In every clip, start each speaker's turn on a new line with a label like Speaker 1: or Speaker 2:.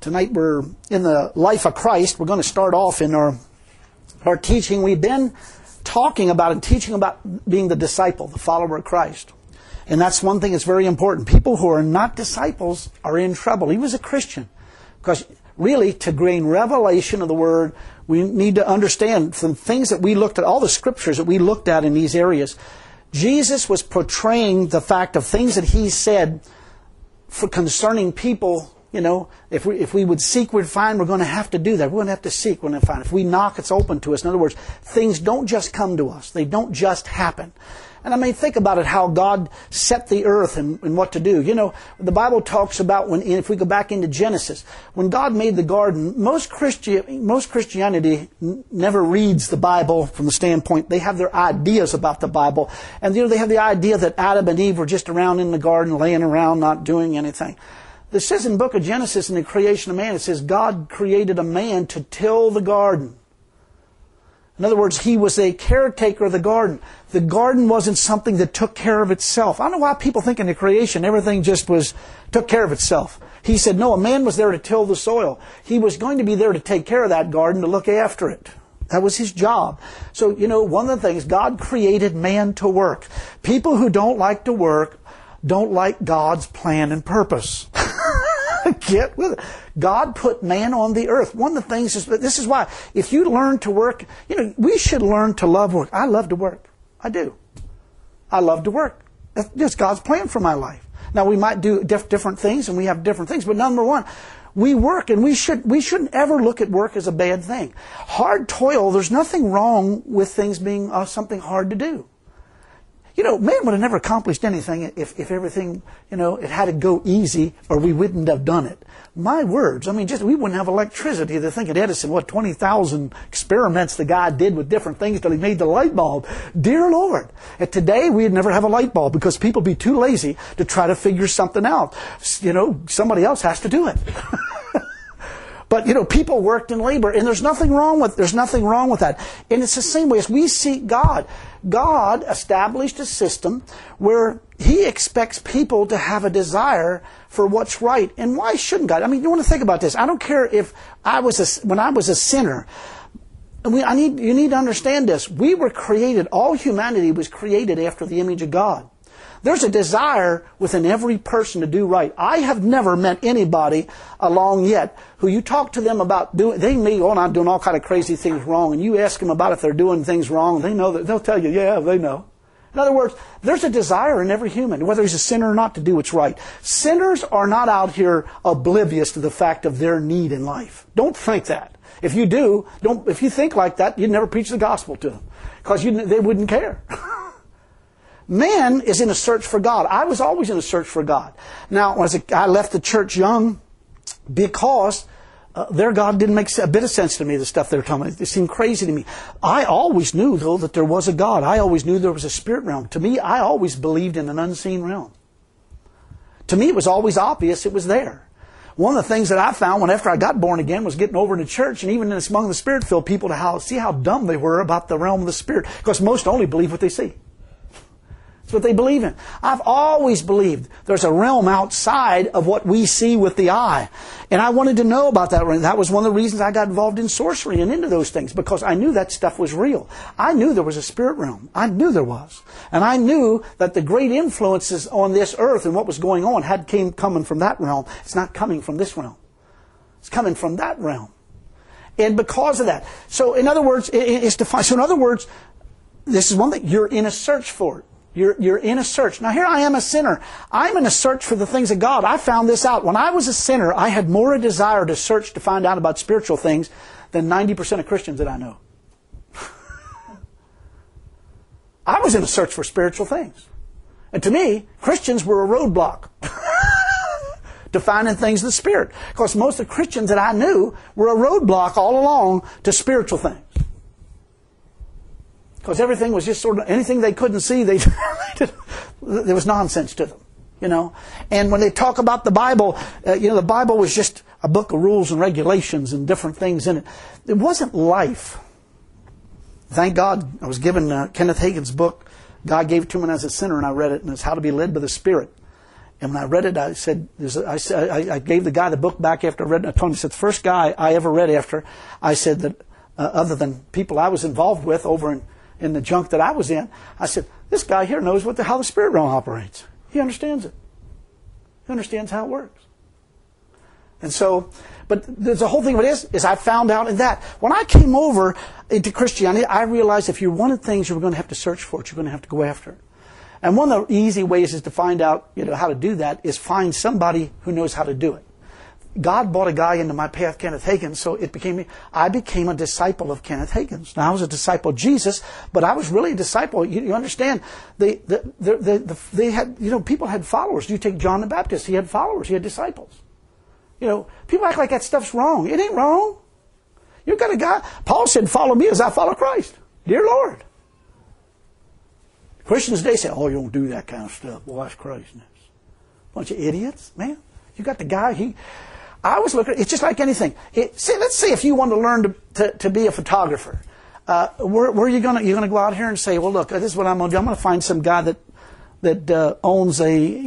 Speaker 1: Tonight we're in the life of Christ. We're going to start off in our teaching. We've been talking about and teaching about being the disciple, the follower of Christ. And that's one thing that's very important. People who are not disciples are in trouble. He was a Christian. Because really, to gain revelation of the Word, we need to understand some things that we looked at, all the scriptures that we looked at in these areas. Jesus was portraying the fact of things that He said for concerning people. You know, if we would seek, we'd find. We're going to have to do that. We're going to have to seek. We're going to find. If we knock, it's open to us. In other words, things don't just come to us. They don't just happen. And I mean, think about it, how God set the earth and what to do. You know, the Bible talks about if we go back into Genesis, when God made the garden, most Christianity never reads the Bible from the standpoint, they have their ideas about the Bible. And you know, they have the idea that Adam and Eve were just around in the garden, laying around, not doing anything. It says in the book of Genesis, in the creation of man, it says God created a man to till the garden. In other words, he was a caretaker of the garden. The garden wasn't something that took care of itself. I don't know why people think in the creation everything just took care of itself. He said, no, a man was there to till the soil. He was going to be there to take care of that garden, to look after it. That was his job. So, you know, one of the things, God created man to work. People who don't like to work don't like God's plan and purpose. Get with it. God put man on the earth. One of the things is, this is why, if you learn to work, you know, we should learn to love work. I love to work. I do. I love to work. That's just God's plan for my life. Now, we might do different things, and we have different things, but number one, we work, and we shouldn't ever look at work as a bad thing. Hard toil, there's nothing wrong with things being something hard to do. You know, man would have never accomplished anything if everything, you know, it had to go easy or we wouldn't have done it. My words, I mean, we wouldn't have electricity. To think of Edison, 20,000 experiments the guy did with different things till he made the light bulb. Dear Lord. And today we'd never have a light bulb because people would be too lazy to try to figure something out. You know, somebody else has to do it. But, you know, people worked in labor, and there's nothing wrong with that. And it's the same way as we seek God. God established a system where He expects people to have a desire for what's right. And why shouldn't God? I mean, you want to think about this. I don't care if when I was a sinner. You need to understand this. We were created, all humanity was created after the image of God. There's a desire within every person to do right. I have never met anybody along yet who you talk to them about they may go on doing all kind of crazy things wrong, and you ask them about if they're doing things wrong, they know that they'll tell you, yeah, they know. In other words, there's a desire in every human, whether he's a sinner or not, to do what's right. Sinners are not out here oblivious to the fact of their need in life. Don't think that. If you do, if you think like that, you'd never preach the gospel to them because they wouldn't care. Man is in a search for God. I was always in a search for God. Now, I left the church young because their God didn't make a bit of sense to me, the stuff they were telling me. It seemed crazy to me. I always knew, though, that there was a God. I always knew there was a spirit realm. To me, I always believed in an unseen realm. To me, it was always obvious it was there. One of the things that I found after I got born again was getting over in the church and even among the Spirit-filled people to see how dumb they were about the realm of the Spirit. Because most only believe what they see. That's what they believe in. I've always believed there's a realm outside of what we see with the eye. And I wanted to know about that. That was one of the reasons I got involved in sorcery and into those things, because I knew that stuff was real. I knew there was a spirit realm. I knew there was. And I knew that the great influences on this earth and what was going on coming from that realm. It's not coming from this realm. It's coming from that realm. And because of that. So in other words, it's defined. So in other words, this is one thing. You're in a search for it. You're in a search. Now here I am a sinner. I'm in a search for the things of God. I found this out. When I was a sinner, I had more a desire to search to find out about spiritual things than 90% of Christians that I know. I was in a search for spiritual things. And to me, Christians were a roadblock to finding things of the Spirit. Because most of the Christians that I knew were a roadblock all along to spiritual things. Because everything was just sort of, anything they couldn't see, there was nonsense to them, you know. And when they talk about the Bible, the Bible was just a book of rules and regulations and different things in it. It wasn't life. Thank God I was given Kenneth Hagin's book. God gave it to me as a sinner, and I read it, and it's How to Be Led by the Spirit. And when I read it, I said, I gave the guy the book back after I read it. I told him, I said, the first guy I ever read after, I said that other than people I was involved with over in the junk that I was in, I said, this guy here knows how the spirit realm operates. He understands it. He understands how it works. And so, but there's a whole thing of it is I found out in that. When I came over into Christianity, I realized if you wanted things, you were going to have to search for it. You're going to have to go after it. And one of the easy ways is to find out, how to do that is find somebody who knows how to do it. God brought a guy into my path, Kenneth Hagin, so I became a disciple of Kenneth Hagin's. Now, I was a disciple of Jesus, but I was really a disciple. You understand, they had, people had followers. You take John the Baptist, he had followers, he had disciples. People act like that stuff's wrong. It ain't wrong. You've got a guy, Paul said, follow me as I follow Christ. Dear Lord. Christians today say, oh, you don't do that kind of stuff. Well, that's craziness. Bunch of idiots, man. You got the guy, I was looking, it's just like anything. Let's say if you want to learn to be a photographer, where are you going to go out here and say, well, look, this is what I'm going to do. I'm going to find some guy that owns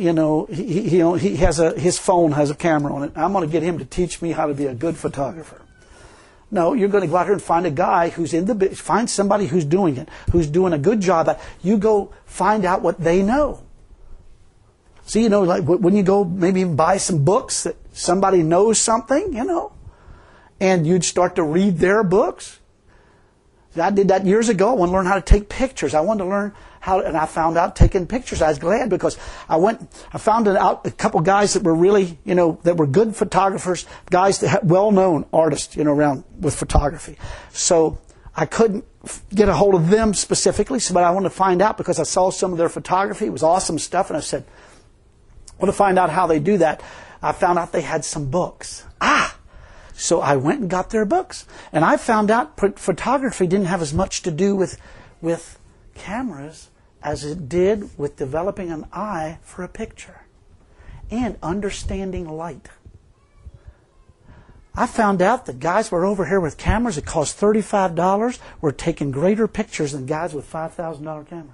Speaker 1: he has his phone has a camera on it. I'm going to get him to teach me how to be a good photographer. No, you're going to go out here and find a guy who's find somebody who's doing it, who's doing a good job at it. You go find out what they know. See, like when you go maybe even buy some books that somebody knows something, and you'd start to read their books. I did that years ago. I wanted to learn how to take pictures. I wanted to learn and I found out taking pictures. I was glad because I found out a couple guys that were really, that were good photographers, guys that had well-known artists, around with photography. So I couldn't get a hold of them specifically, but I wanted to find out because I saw some of their photography. It was awesome stuff, and I said, I want to find out how they do that. I found out they had some books. So I went and got their books. And I found out photography didn't have as much to do with cameras as it did with developing an eye for a picture and understanding light. I found out that guys were over here with cameras that cost $35 were taking greater pictures than guys with $5,000 cameras.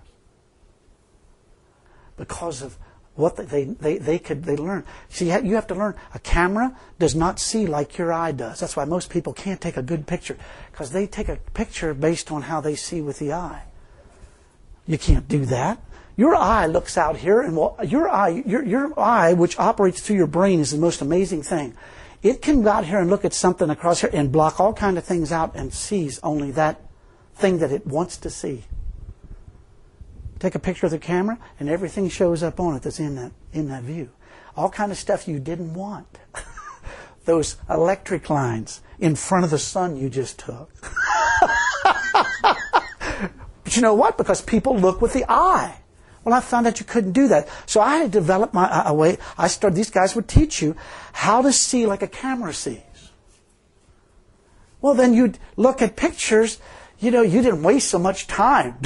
Speaker 1: Because of what they learn. See, you have to learn. A camera does not see like your eye does. That's why most people can't take a good picture, because they take a picture based on how they see with the eye. You can't do that. Your eye looks out here, and your eye, which operates through your brain, is the most amazing thing. It can go out here and look at something across here and block all kind of things out and sees only that thing that it wants to see. Take a picture of the camera, and everything shows up on it that's in that view. All kind of stuff you didn't want. Those electric lines in front of the sun you just took. But you know what? Because people look with the eye. Well, I found out you couldn't do that. So I had developed a way. These guys would teach you how to see like a camera sees. Well, then you'd look at pictures. You didn't waste so much time.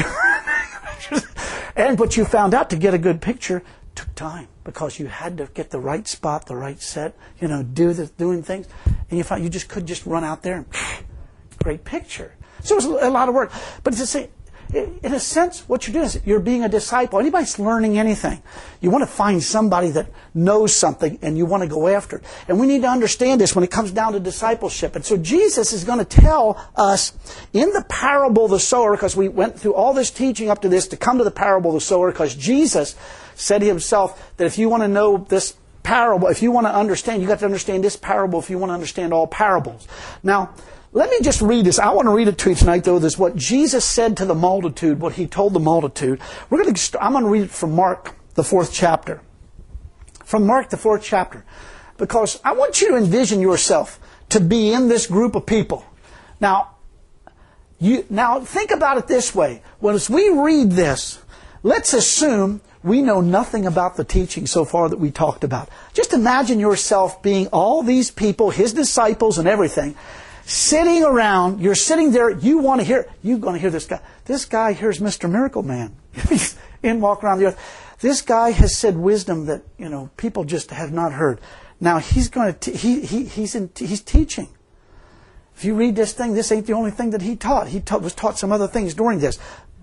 Speaker 1: But you found out to get a good picture took time, because you had to get the right spot, the right set, doing things. And you found you just could just run out there and great picture. So it was a lot of work. But to say, in a sense, what you're doing is you're being a disciple. Anybody's learning anything, you want to find somebody that knows something and you want to go after it. And we need to understand this when it comes down to discipleship. And so Jesus is going to tell us in the parable of the sower, because we went through all this teaching up to this to come to the parable of the sower, because Jesus said himself that if you want to know this parable, if you want to understand, you got to understand this parable if you want to understand all parables. Now, let me just read this. I want to read it to you tonight, though. This is what Jesus said to the multitude, what he told the multitude. I'm going to read it from Mark, the 4th chapter. From Mark, the 4th chapter. Because I want you to envision yourself to be in this group of people. Now think about it this way. As we read this, let's assume we know nothing about the teaching so far that we talked about. Just imagine yourself being all these people, his disciples and everything, sitting around. You're sitting there. You're going to hear this guy. This guy here's Mr. Miracle Man. He's in walk around the earth. This guy has said wisdom that people just have not heard. Now he's going to he's teaching. If you read this thing, this ain't the only thing that he taught. He was taught some other things during this.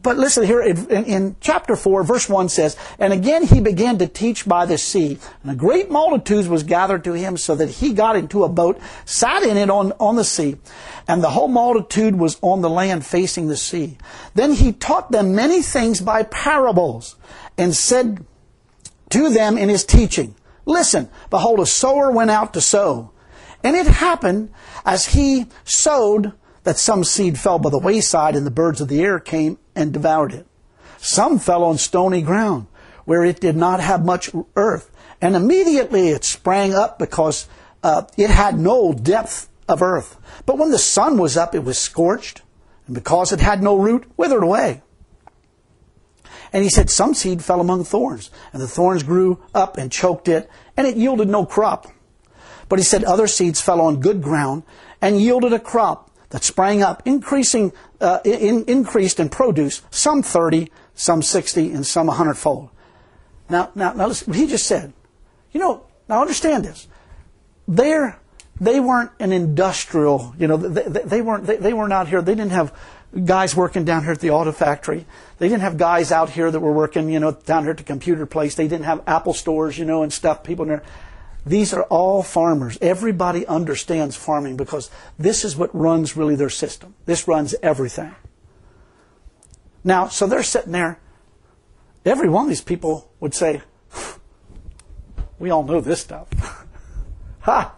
Speaker 1: But listen here, in chapter 4, verse 1 says, "And again he began to teach by the sea, and a great multitude was gathered to him, so that he got into a boat, sat in it on the sea, and the whole multitude was on the land facing the sea. Then he taught them many things by parables, and said to them in his teaching, Listen, behold, a sower went out to sow. And it happened, as he sowed, that some seed fell by the wayside, and the birds of the air came and devoured it. Some fell on stony ground, where it did not have much earth. And immediately it sprang up, because it had no depth of earth. But when the sun was up, it was scorched, and because it had no root, withered away. And he said, some seed fell among thorns, and the thorns grew up and choked it, and it yielded no crop. But he said, other seeds fell on good ground, and yielded a crop that sprang up, increased in produce, some 30, some 60, and some 100-fold. Now listen, what he just said. Now understand this. They weren't an industrial, they weren't out here. They didn't have guys working down here at the auto factory. They didn't have guys out here that were working, down here at the computer place. They didn't have Apple stores, and stuff, people in there. These are all farmers. Everybody understands farming, because this is what runs really their system. This runs everything. Now, so they're sitting there. Every one of these people would say, we all know this stuff. Ha!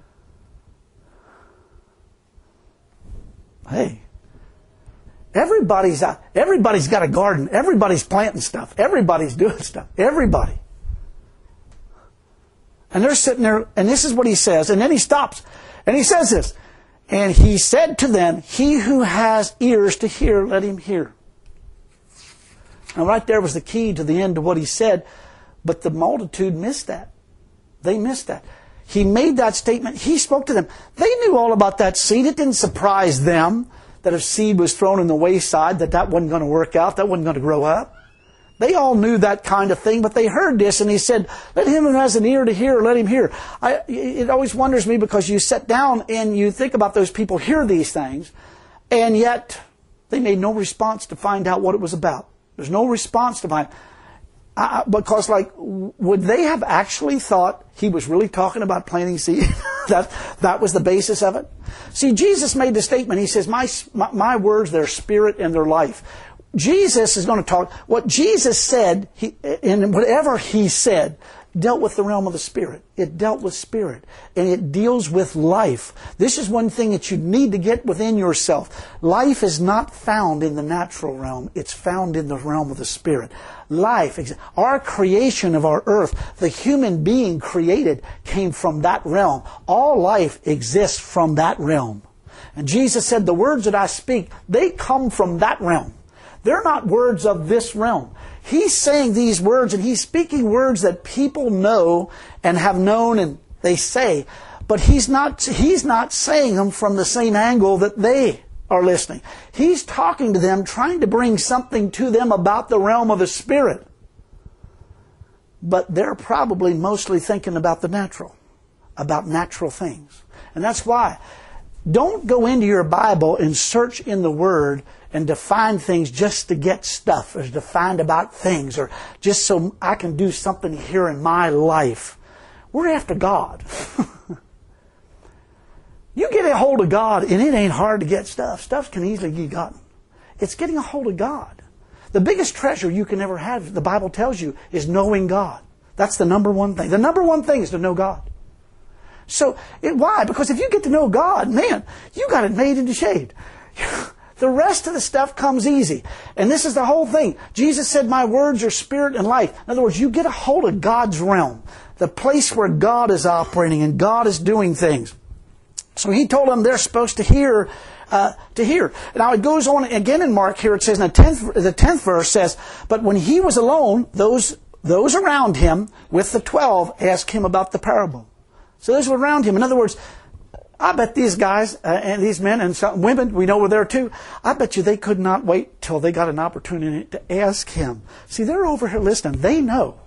Speaker 1: Hey. Everybody's out. Everybody's got a garden. Everybody's planting stuff. Everybody's doing stuff. Everybody. And they're sitting there, and this is what he says. And then he stops, and he says this. And he said to them, he who has ears to hear, let him hear. Now right there was the key to the end of what he said. But the multitude missed that. They missed that. He made that statement. He spoke to them. They knew all about that seed. It didn't surprise them that if seed was thrown in the wayside, that wasn't going to work out, that wasn't going to grow up. They all knew that kind of thing, but they heard this, and he said, let him who has an ear to hear, let him hear. It always wonders me, because you sit down and you think about those people hear these things, and yet they made no response to find out what it was about. There's no response to find because, would they have actually thought he was really talking about planting seed? that was the basis of it. See, Jesus made the statement. He says, my words, they're spirit and their life. Jesus is going to talk. What Jesus said, and whatever he said, dealt with the realm of the Spirit. It dealt with spirit. And it deals with life. This is one thing that you need to get within yourself. Life is not found in the natural realm. It's found in the realm of the Spirit. Life, our creation of our earth, the human being created, came from that realm. All life exists from that realm. And Jesus said, the words that I speak, they come from that realm. They're not words of this realm. He's saying these words, and he's speaking words that people know and have known, and they say. But he's not saying them from the same angle that they are listening. He's talking to them, trying to bring something to them about the realm of the Spirit. But they're probably mostly thinking about the natural, about natural things. And that's why. Don't go into your Bible and search in the Word and define things just to get stuff, or to find about things, or just so I can do something here in my life. We're after God. You get a hold of God, and it ain't hard to get stuff. Stuff can easily be gotten. It's getting a hold of God. The biggest treasure you can ever have, the Bible tells you, is knowing God. That's the number one thing. The number one thing is to know God. So, why? Because if you get to know God, man, you got it made into shade. The rest of the stuff comes easy. And this is the whole thing. Jesus said, my words are spirit and life. In other words, you get a hold of God's realm. The place where God is operating and God is doing things. So he told them they're supposed to hear. Now it goes on again in Mark here. It says in the 10th verse says, but when he was alone, those around him with the 12 asked him about the parable. So those were around him. In other words, I bet these guys and these men and some women, we know were there too, I bet you they could not wait till they got an opportunity to ask him. See, they're over here listening. They know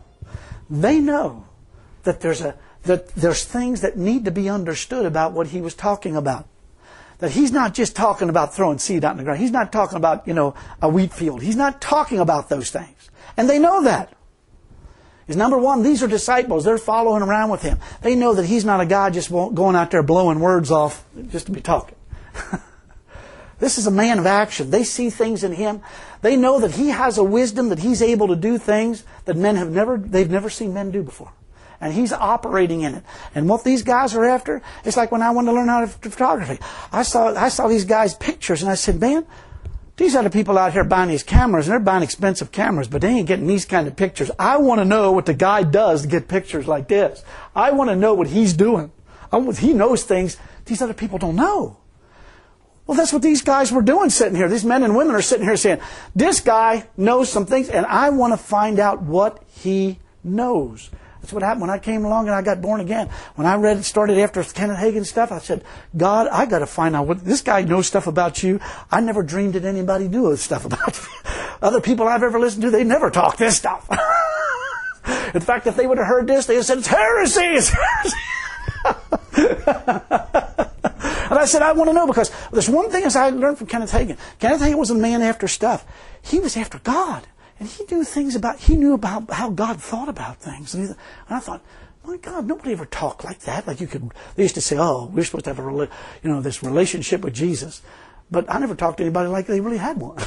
Speaker 1: that there's things that need to be understood about what he was talking about. that He's not just talking about throwing seed out in the ground. He's not talking about, a wheat field. He's not talking about those things. And they know that. Is number one, these are disciples. They're following around with Him. They know that He's not a guy just going out there blowing words off just to be talking. This is a man of action. They see things in Him. They know that He has a wisdom, that He's able to do things that they've never seen men do before. And He's operating in it. And what these guys are after, it's like when I wanted to learn how to do photography. I saw these guys' pictures and I said, man, these other people out here buying these cameras, and they're buying expensive cameras, but they ain't getting these kind of pictures. I want to know what the guy does to get pictures like this. I want to know what he's doing. He knows things these other people don't know. Well, that's what these guys were doing sitting here. These men and women are sitting here saying, this guy knows some things, and I want to find out what he knows. That's what happened when I came along and I got born again. When I started after Kenneth Hagin stuff, I said, God, I got to find out what this guy knows stuff about you. I never dreamed that anybody knew stuff about you. Other people I've ever listened to, they never talk this stuff. In fact, if they would have heard this, they would have said, it's heresy, it's heresy. And I said, I want to know, because there's one thing as I learned from Kenneth Hagin. Kenneth Hagin was a man after stuff. He was after God. And he knew about how God thought about things. And I thought, my God, nobody ever talked like that. They used to say, oh, we're supposed to have this relationship with Jesus. But I never talked to anybody like they really had one.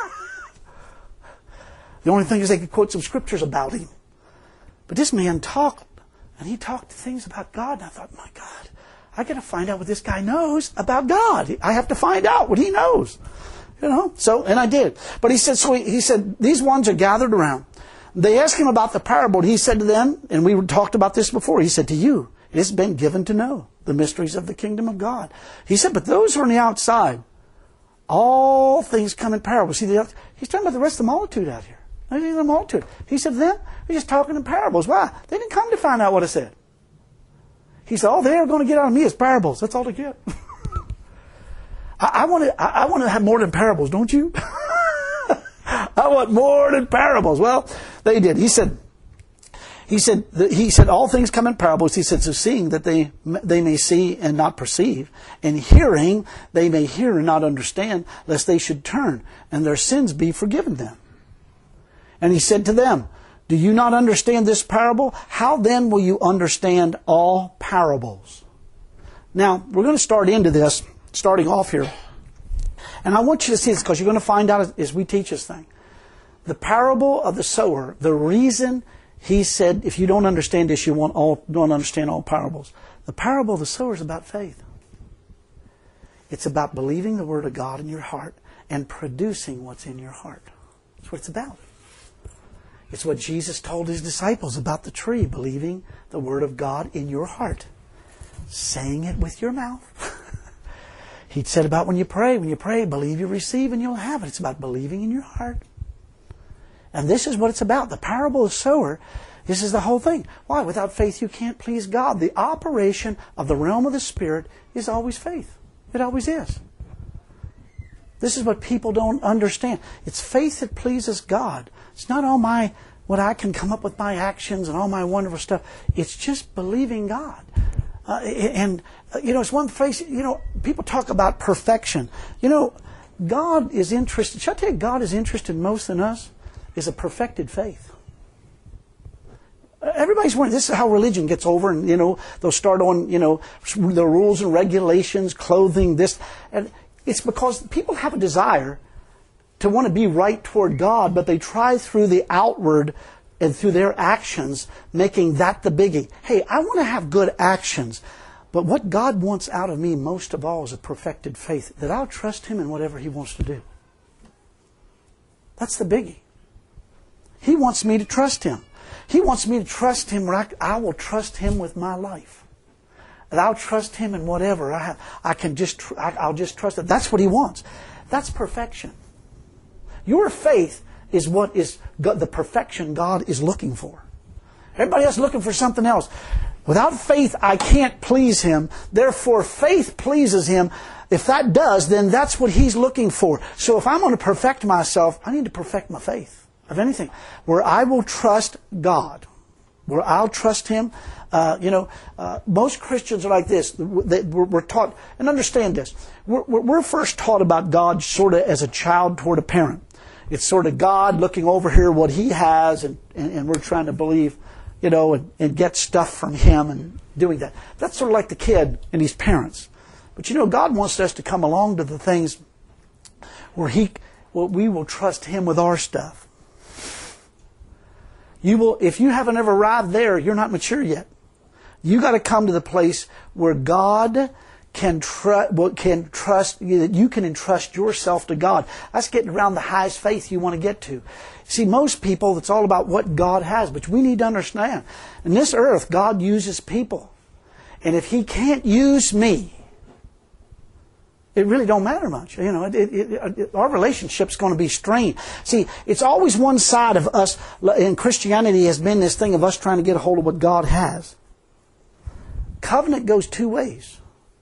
Speaker 1: The only thing is they could quote some scriptures about Him. But this man talked, and he talked things about God. And I thought, my God, I got to find out what this guy knows about God. I have to find out what he knows. And I did. But he said, these ones are gathered around. They asked Him about the parable, and He said to them, and we talked about this before, He said, to you, it has been given to know the mysteries of the kingdom of God. He said, but those who are on the outside, all things come in parables. See, He's talking about the rest of the multitude out here. The multitude. He said to them, they're just talking in parables. Why? They didn't come to find out what it said. He said, all they're going to get out of me is parables. That's all they get. I want to have more than parables, don't you? I want more than parables. Well, they did. He said, all things come in parables. He said, so seeing that they may see and not perceive, and hearing they may hear and not understand, lest they should turn and their sins be forgiven them. And He said to them, do you not understand this parable? How then will you understand all parables? Now, we're going to start into this, starting off here. And I want you to see this, because you're going to find out as we teach this thing. The parable of the sower, the reason He said, if you don't understand this, you don't understand all parables. The parable of the sower is about faith. It's about believing the Word of God in your heart and producing what's in your heart. That's what it's about. It's what Jesus told His disciples about the tree, believing the Word of God in your heart. Saying it with your mouth. He said about when you pray, believe you receive and you'll have it. It's about believing in your heart. And this is what it's about. The parable of the sower, this is the whole thing. Why? Without faith you can't please God. The operation of the realm of the Spirit is always faith. It always is. This is what people don't understand. It's faith that pleases God. It's not what I can come up with my actions and all my wonderful stuff. It's just believing God. It's one phrase, people talk about perfection. God is interested, shall I tell you, God is interested most in us is a perfected faith. Everybody's wondering, this is how religion gets over, and, they'll start on, the rules and regulations, clothing, this. And it's because people have a desire to want to be right toward God, but they try through the outward and through their actions, making that the biggie. Hey, I want to have good actions, but what God wants out of me most of all is a perfected faith, that I'll trust Him in whatever He wants to do. That's the biggie. He wants me to trust Him. He wants me to trust Him where I will trust Him with my life. And I'll trust Him in whatever I have. I'll just trust it. That's what He wants. That's perfection. Your faith is what is the perfection God is looking for. Everybody else is looking for something else. Without faith, I can't please Him. Therefore, faith pleases Him. If that does, then that's what He's looking for. So if I'm going to perfect myself, I need to perfect my faith of anything, where I will trust God. where I'll trust Him. Most Christians are like this. We're taught, and understand this, we're first taught about God sort of as a child toward a parent. It's sort of God looking over here what He has, and we're trying to believe, and get stuff from Him and doing that. That's sort of like the kid and his parents. But God wants us to come along to the things where we will trust Him with our stuff. If you haven't ever arrived there, you're not mature yet. You got to come to the place where God can trust you can entrust yourself to God. That's getting around the highest faith you want to get to. See, most people, it's all about what God has, but we need to understand. In this earth, God uses people. And if He can't use me, it really don't matter much. Our relationship's going to be strained. See, it's always one side of us, in Christianity has been this thing of us trying to get a hold of what God has. Covenant goes two ways.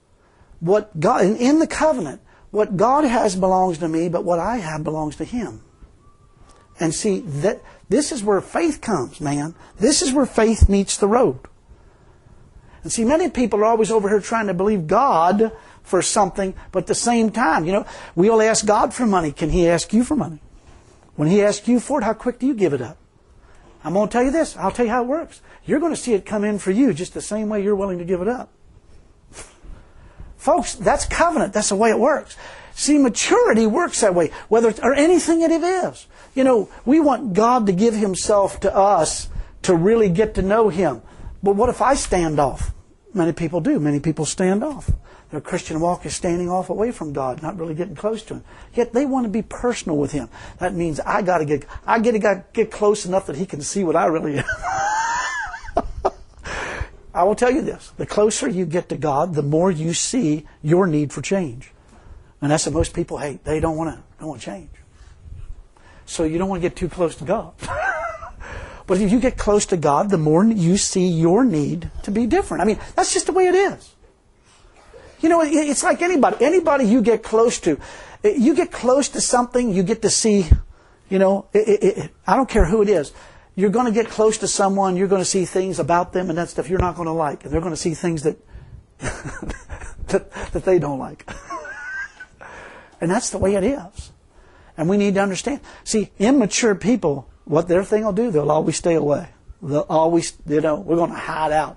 Speaker 1: In the covenant, what God has belongs to me, but what I have belongs to Him. And see, this is where faith comes, man. This is where faith meets the road. And see, many people are always over here trying to believe God for something, but at the same time, we'll ask God for money. Can He ask you for money? When He asks you for it, how quick do you give it up? I'm going to tell you this. I'll tell you how it works. You're going to see it come in for you just the same way you're willing to give it up. Folks, that's covenant. That's the way it works. See, maturity works that way, or anything that it is. We want God to give Himself to us to really get to know Him. But what if I stand off? Many people do. Many people stand off. Their Christian walk is standing off away from God, not really getting close to Him. Yet they want to be personal with Him. That means I got to get close enough that He can see what I really am. I will tell you this. The closer you get to God, the more you see your need for change. And that's what most people hate. They don't want to change. So you don't want to get too close to God. But if you get close to God, the more you see your need to be different. I mean, that's just the way it is. It's like anybody. Anybody you get close to something, you get to see, I don't care who it is. You're going to get close to someone, you're going to see things about them and that stuff you're not going to like. And they're going to see things that that they don't like. And that's the way it is. And we need to understand. See, immature people, what their thing will do, they'll always stay away. They'll always, we're going to hide out,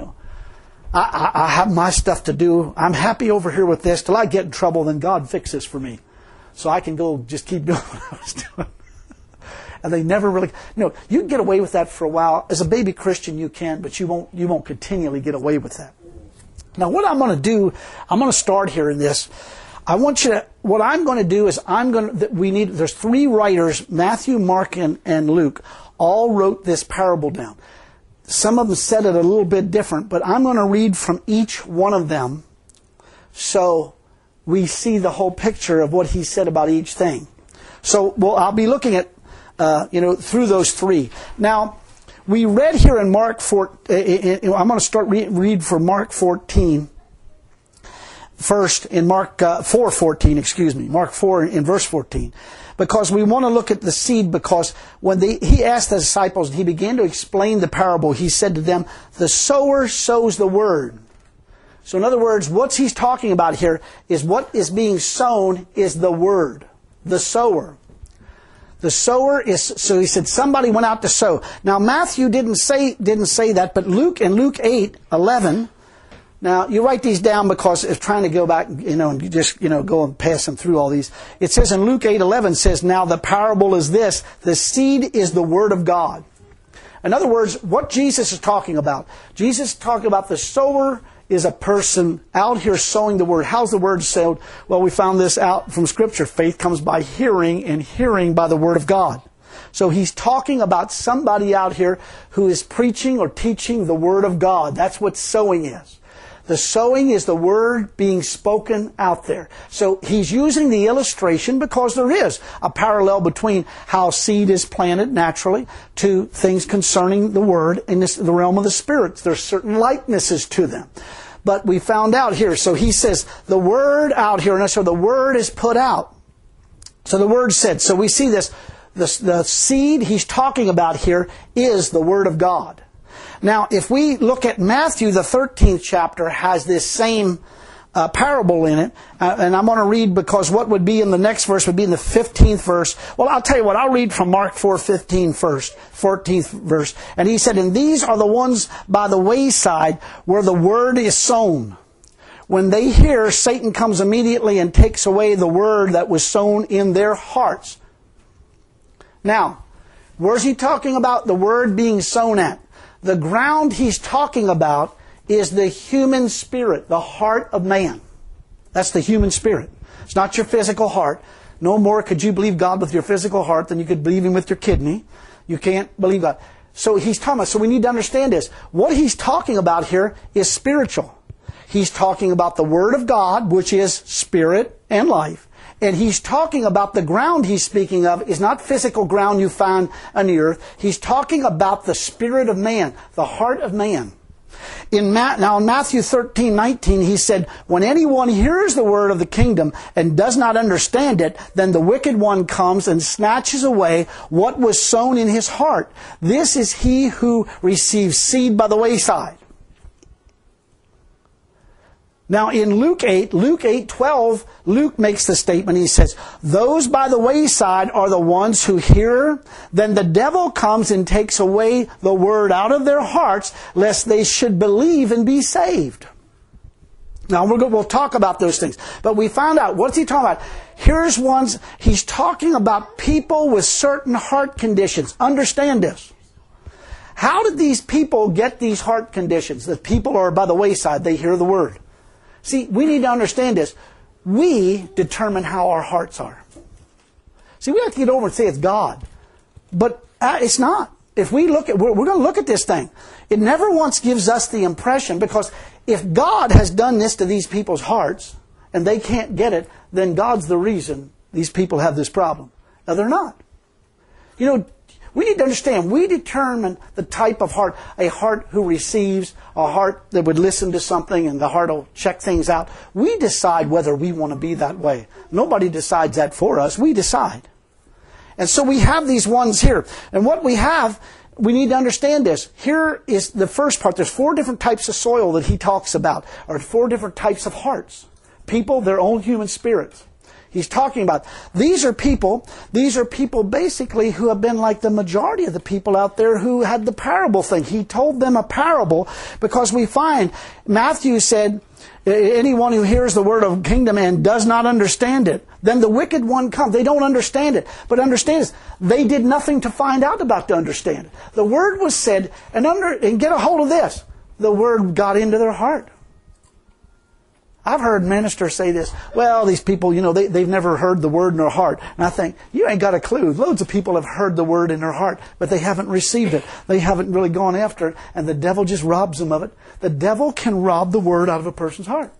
Speaker 1: I have my stuff to do. I'm happy over here with this. Till I get in trouble, then God fixes for me. So I can go just keep doing what I was doing. And they never really... you can get away with that for a while. As a baby Christian, you can, but you won't continually get away with that. Now, what I'm going to do, I'm going to start here in this. What I'm going to do is there's three writers, Matthew, Mark, and Luke, all wrote this parable down. Some of them said it a little bit different, but I'm going to read from each one of them so we see the whole picture of what he said about each thing. So, I'll be looking at, through those three. Now, we read here in Mark 4, I'm going to start read from Mark 14. First, in Mark 4:14, Mark 4 in verse 14. Because we want to look at the seed, because when he asked the disciples, and he began to explain the parable, he said to them, the sower sows the word. So in other words, what he's talking about here is what is being sown is the word. The sower. The sower is, so he said somebody went out to sow. Now Matthew didn't say that, but Luke in Luke 8:11. Now, you write these down because it's trying to go back, and you just, go and pass them through all these. It says in Luke 8:11 says, now the parable is this, the seed is the word of God. In other words, what Jesus is talking about. Jesus is talking about the sower is a person out here sowing the word. How's the word sown? Well, we found this out from Scripture. Faith comes by hearing, and hearing by the word of God. So he's talking about somebody out here who is preaching or teaching the word of God. That's what sowing is. The sowing is the word being spoken out there. So he's using the illustration because there is a parallel between how seed is planted naturally to things concerning the word in the realm of the spirits. There's certain likenesses to them. But we found out here, so he says the word out here, and so the word is put out. So the word said, so we see this, the seed he's talking about here is the word of God. Now, if we look at Matthew, the 13th chapter has this same parable in it. And I'm going to read, because what would be in the next verse would be in the 15th verse. Well, I'll tell you what, I'll read from Mark 4:15 first, 14th verse. And he said, "And these are the ones by the wayside where the word is sown. When they hear, Satan comes immediately and takes away the word that was sown in their hearts." Now, where's he talking about the word being sown at? The ground he's talking about is the human spirit, the heart of man. That's the human spirit. It's not your physical heart. No more could you believe God with your physical heart than you could believe Him with your kidney. You can't believe God. So he's talking about, so we need to understand this. What he's talking about here is spiritual. He's talking about the Word of God, which is spirit and life. And he's talking about the ground he's speaking of is not physical ground you find on the earth. He's talking about the spirit of man, the heart of man. Now in Matthew 13:19 he said, "When anyone hears the word of the kingdom and does not understand it, then the wicked one comes and snatches away what was sown in his heart. This is he who receives seed by the wayside." Now in Luke 8:12, Luke makes the statement. He says, "Those by the wayside are the ones who hear. Then the devil comes and takes away the word out of their hearts, lest they should believe and be saved." Now we'll talk about those things. But we found out, what's he talking about? Here's ones, he's talking about people with certain heart conditions. Understand this. How did these people get these heart conditions? The people are by the wayside, they hear the word. See, we need to understand this. We determine how our hearts are. See, we have to get over and say it's God. But it's not. If we look at, we're going to look at this thing. It never once gives us the impression, because if God has done this to these people's hearts and they can't get it, then God's the reason these people have this problem. Now, they're not. You know, we need to understand, we determine the type of heart, a heart who receives, a heart that would listen to something and the heart will check things out. We decide whether we want to be that way. Nobody decides that for us. We decide. And so we have these ones here. And what we have, we need to understand this. Here is the first part. There's 4 different types of soil that he talks about, or 4 different types of hearts. People, their own human spirits. He's talking about, these are people basically who have been like the majority of the people out there who had the parable thing. He told them a parable because we find, Matthew said, anyone who hears the word of the kingdom and does not understand it, then the wicked one comes. They don't understand it. But understand this, they did nothing to find out about to understand it. The word was said, and get a hold of this, the word got into their heart. I've heard ministers say this, well, these people, you know, they've never heard the word in their heart. And I think, you ain't got a clue. Loads of people have heard the word in their heart, but they haven't received it. They haven't really gone after it, and the devil just robs them of it. The devil can rob the word out of a person's heart.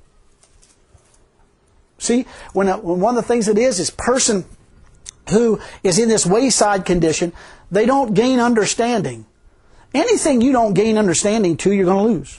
Speaker 1: See, when one of the things it is person who is in this wayside condition, they don't gain understanding. Anything you don't gain understanding to, you're going to lose.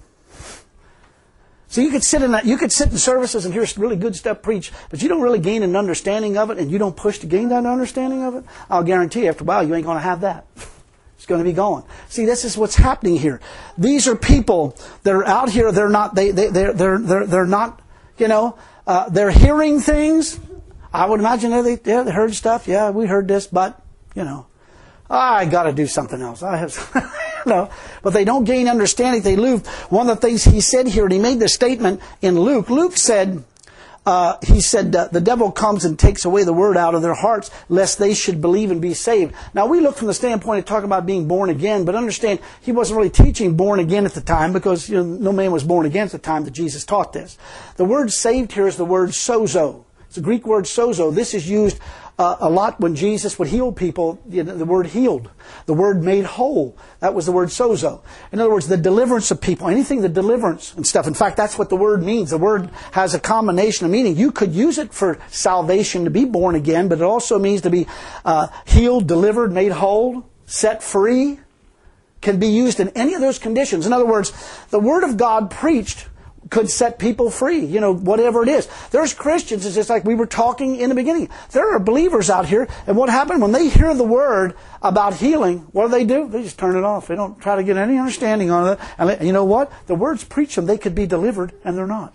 Speaker 1: So you could sit in services and hear really good stuff preached, but you don't really gain an understanding of it, and you don't push to gain that understanding of it, I'll guarantee you after a while you ain't going to have that. It's going to be gone. See, this is what's happening here. These are people that are out here. They're not. They're not. You know, they're hearing things. I would imagine they heard stuff. Yeah, we heard this, but you know, I got to do something else. I have. No, but they don't gain understanding. They lose. One of the things he said here, and he made this statement in Luke. Luke said, the devil comes and takes away the word out of their hearts, lest they should believe and be saved. Now, we look from the standpoint of talking about being born again, but understand, he wasn't really teaching born again at the time, because no man was born again at the time that Jesus taught this. The word saved here is the word sozo. It's a Greek word sozo. This is used a lot when Jesus would heal people. The word healed. The word made whole. That was the word sozo. In other words, the deliverance of people. Anything, the deliverance and stuff. In fact, that's what the word means. The word has a combination of meaning. You could use it for salvation, to be born again, but it also means to be healed, delivered, made whole, set free. Can be used in any of those conditions. In other words, the Word of God preached could set people free, whatever it is. There's Christians, it's just like we were talking in the beginning. There are believers out here, and what happened when they hear the word about healing, what do? They just turn it off. They don't try to get any understanding on it. And you know what? The words preach them, they could be delivered, and they're not.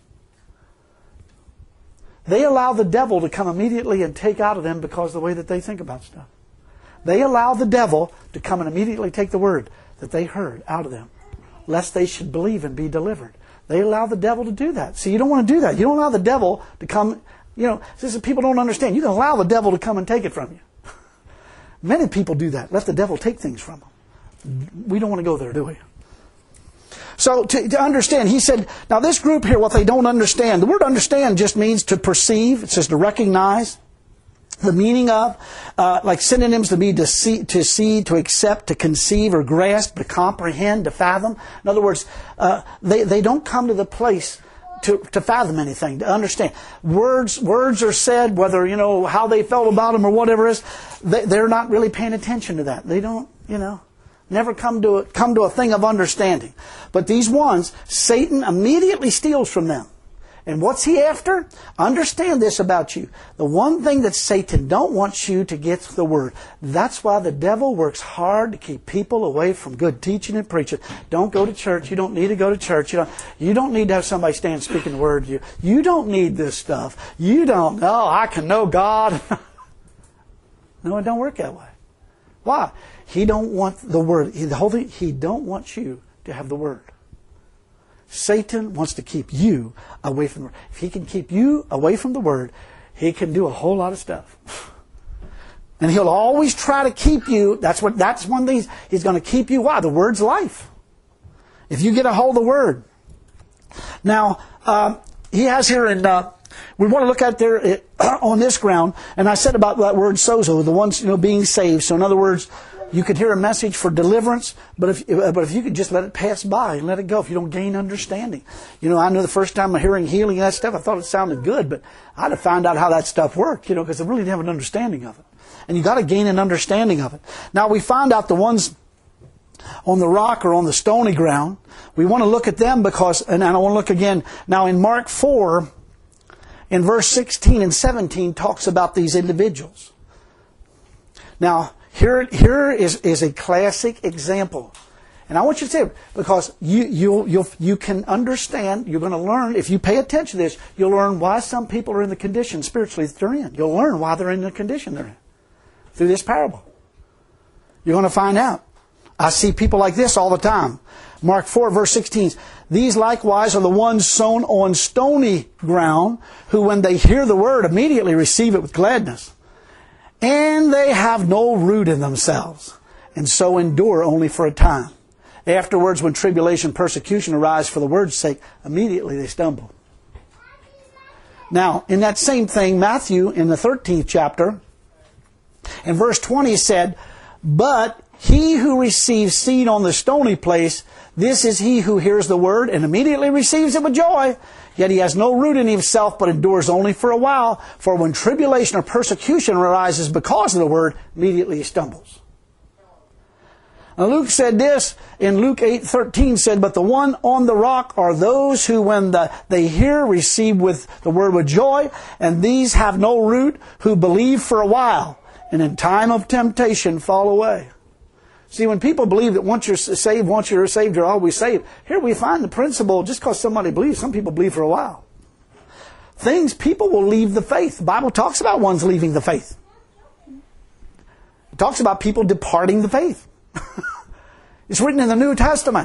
Speaker 1: They allow the devil to come immediately and take out of them because of the way that they think about stuff. They allow the devil to come and immediately take the word that they heard out of them, lest they should believe and be delivered. They allow the devil to do that. See, you don't want to do that. You don't allow the devil to come, this is people don't understand. You don't allow the devil to come and take it from you. Many people do that. Let the devil take things from them. We don't want to go there, do we? So to understand, he said, now this group here, what they don't understand, the word understand just means to perceive. It says to recognize. The meaning of, like synonyms to be to see, to accept, to conceive or grasp, to comprehend, to fathom. In other words, they don't come to the place to fathom anything, to understand. Words are said, whether, how they felt about them or whatever it is, they're not really paying attention to that. They don't, never come to a thing of understanding. But these ones, Satan immediately steals from them. And what's he after? Understand this about you. The one thing that Satan don't want you to get the word. That's why the devil works hard to keep people away from good teaching and preaching. Don't go to church. You don't need to go to church. You don't need to have somebody stand speaking the word to you. You don't need this stuff. You don't. Oh, I can know God. No, it don't work that way. Why? He don't want the word. The whole thing, he don't want you to have the word. Satan wants to keep you away from the word. If he can keep you away from the word, he can do a whole lot of stuff. And he'll always try to keep you. That's one thing he's going to keep you. Why? The word's life. If you get a hold of the word. Now, he has here in, we want to look at there on this ground, and I said about that word sozo, the ones, being saved. So in other words, you could hear a message for deliverance, but if you could just let it pass by and let it go, if you don't gain understanding. I know the first time I'm hearing healing and that stuff, I thought it sounded good, but I had to find out how that stuff worked, because I really didn't have an understanding of it. And you got to gain an understanding of it. Now we found out the ones on the rock or on the stony ground. We want to look at them because, and I want to look again, now in Mark 4, in verse 16 and 17, talks about these individuals. Now, Here is a classic example. And I want you to see it because you can understand, you're going to learn, if you pay attention to this, you'll learn why some people are in the condition spiritually that they're in. You'll learn why they're in the condition they're in through this parable. You're going to find out. I see people like this all the time. Mark 4, verse 16. These likewise are the ones sown on stony ground, who when they hear the word immediately receive it with gladness. And they have no root in themselves, and so endure only for a time. Afterwards, when tribulation, persecution arise for the word's sake, immediately they stumble. Now, in that same thing, Matthew, in the 13th chapter, in verse 20 said, but he who receives seed on the stony place, this is he who hears the word and immediately receives it with joy. Yet he has no root in himself, but endures only for a while. For when tribulation or persecution arises because of the word, immediately he stumbles. Now Luke said this in Luke 8:13 said, but the one on the rock are those who when they hear receive with the word with joy, and these have no root, who believe for a while, and in time of temptation fall away. See, when people believe that once you're saved, you're always saved. Here we find the principle, just because somebody believes, some people believe for a while. People will leave the faith. The Bible talks about ones leaving the faith. It talks about people departing the faith. It's written in the New Testament.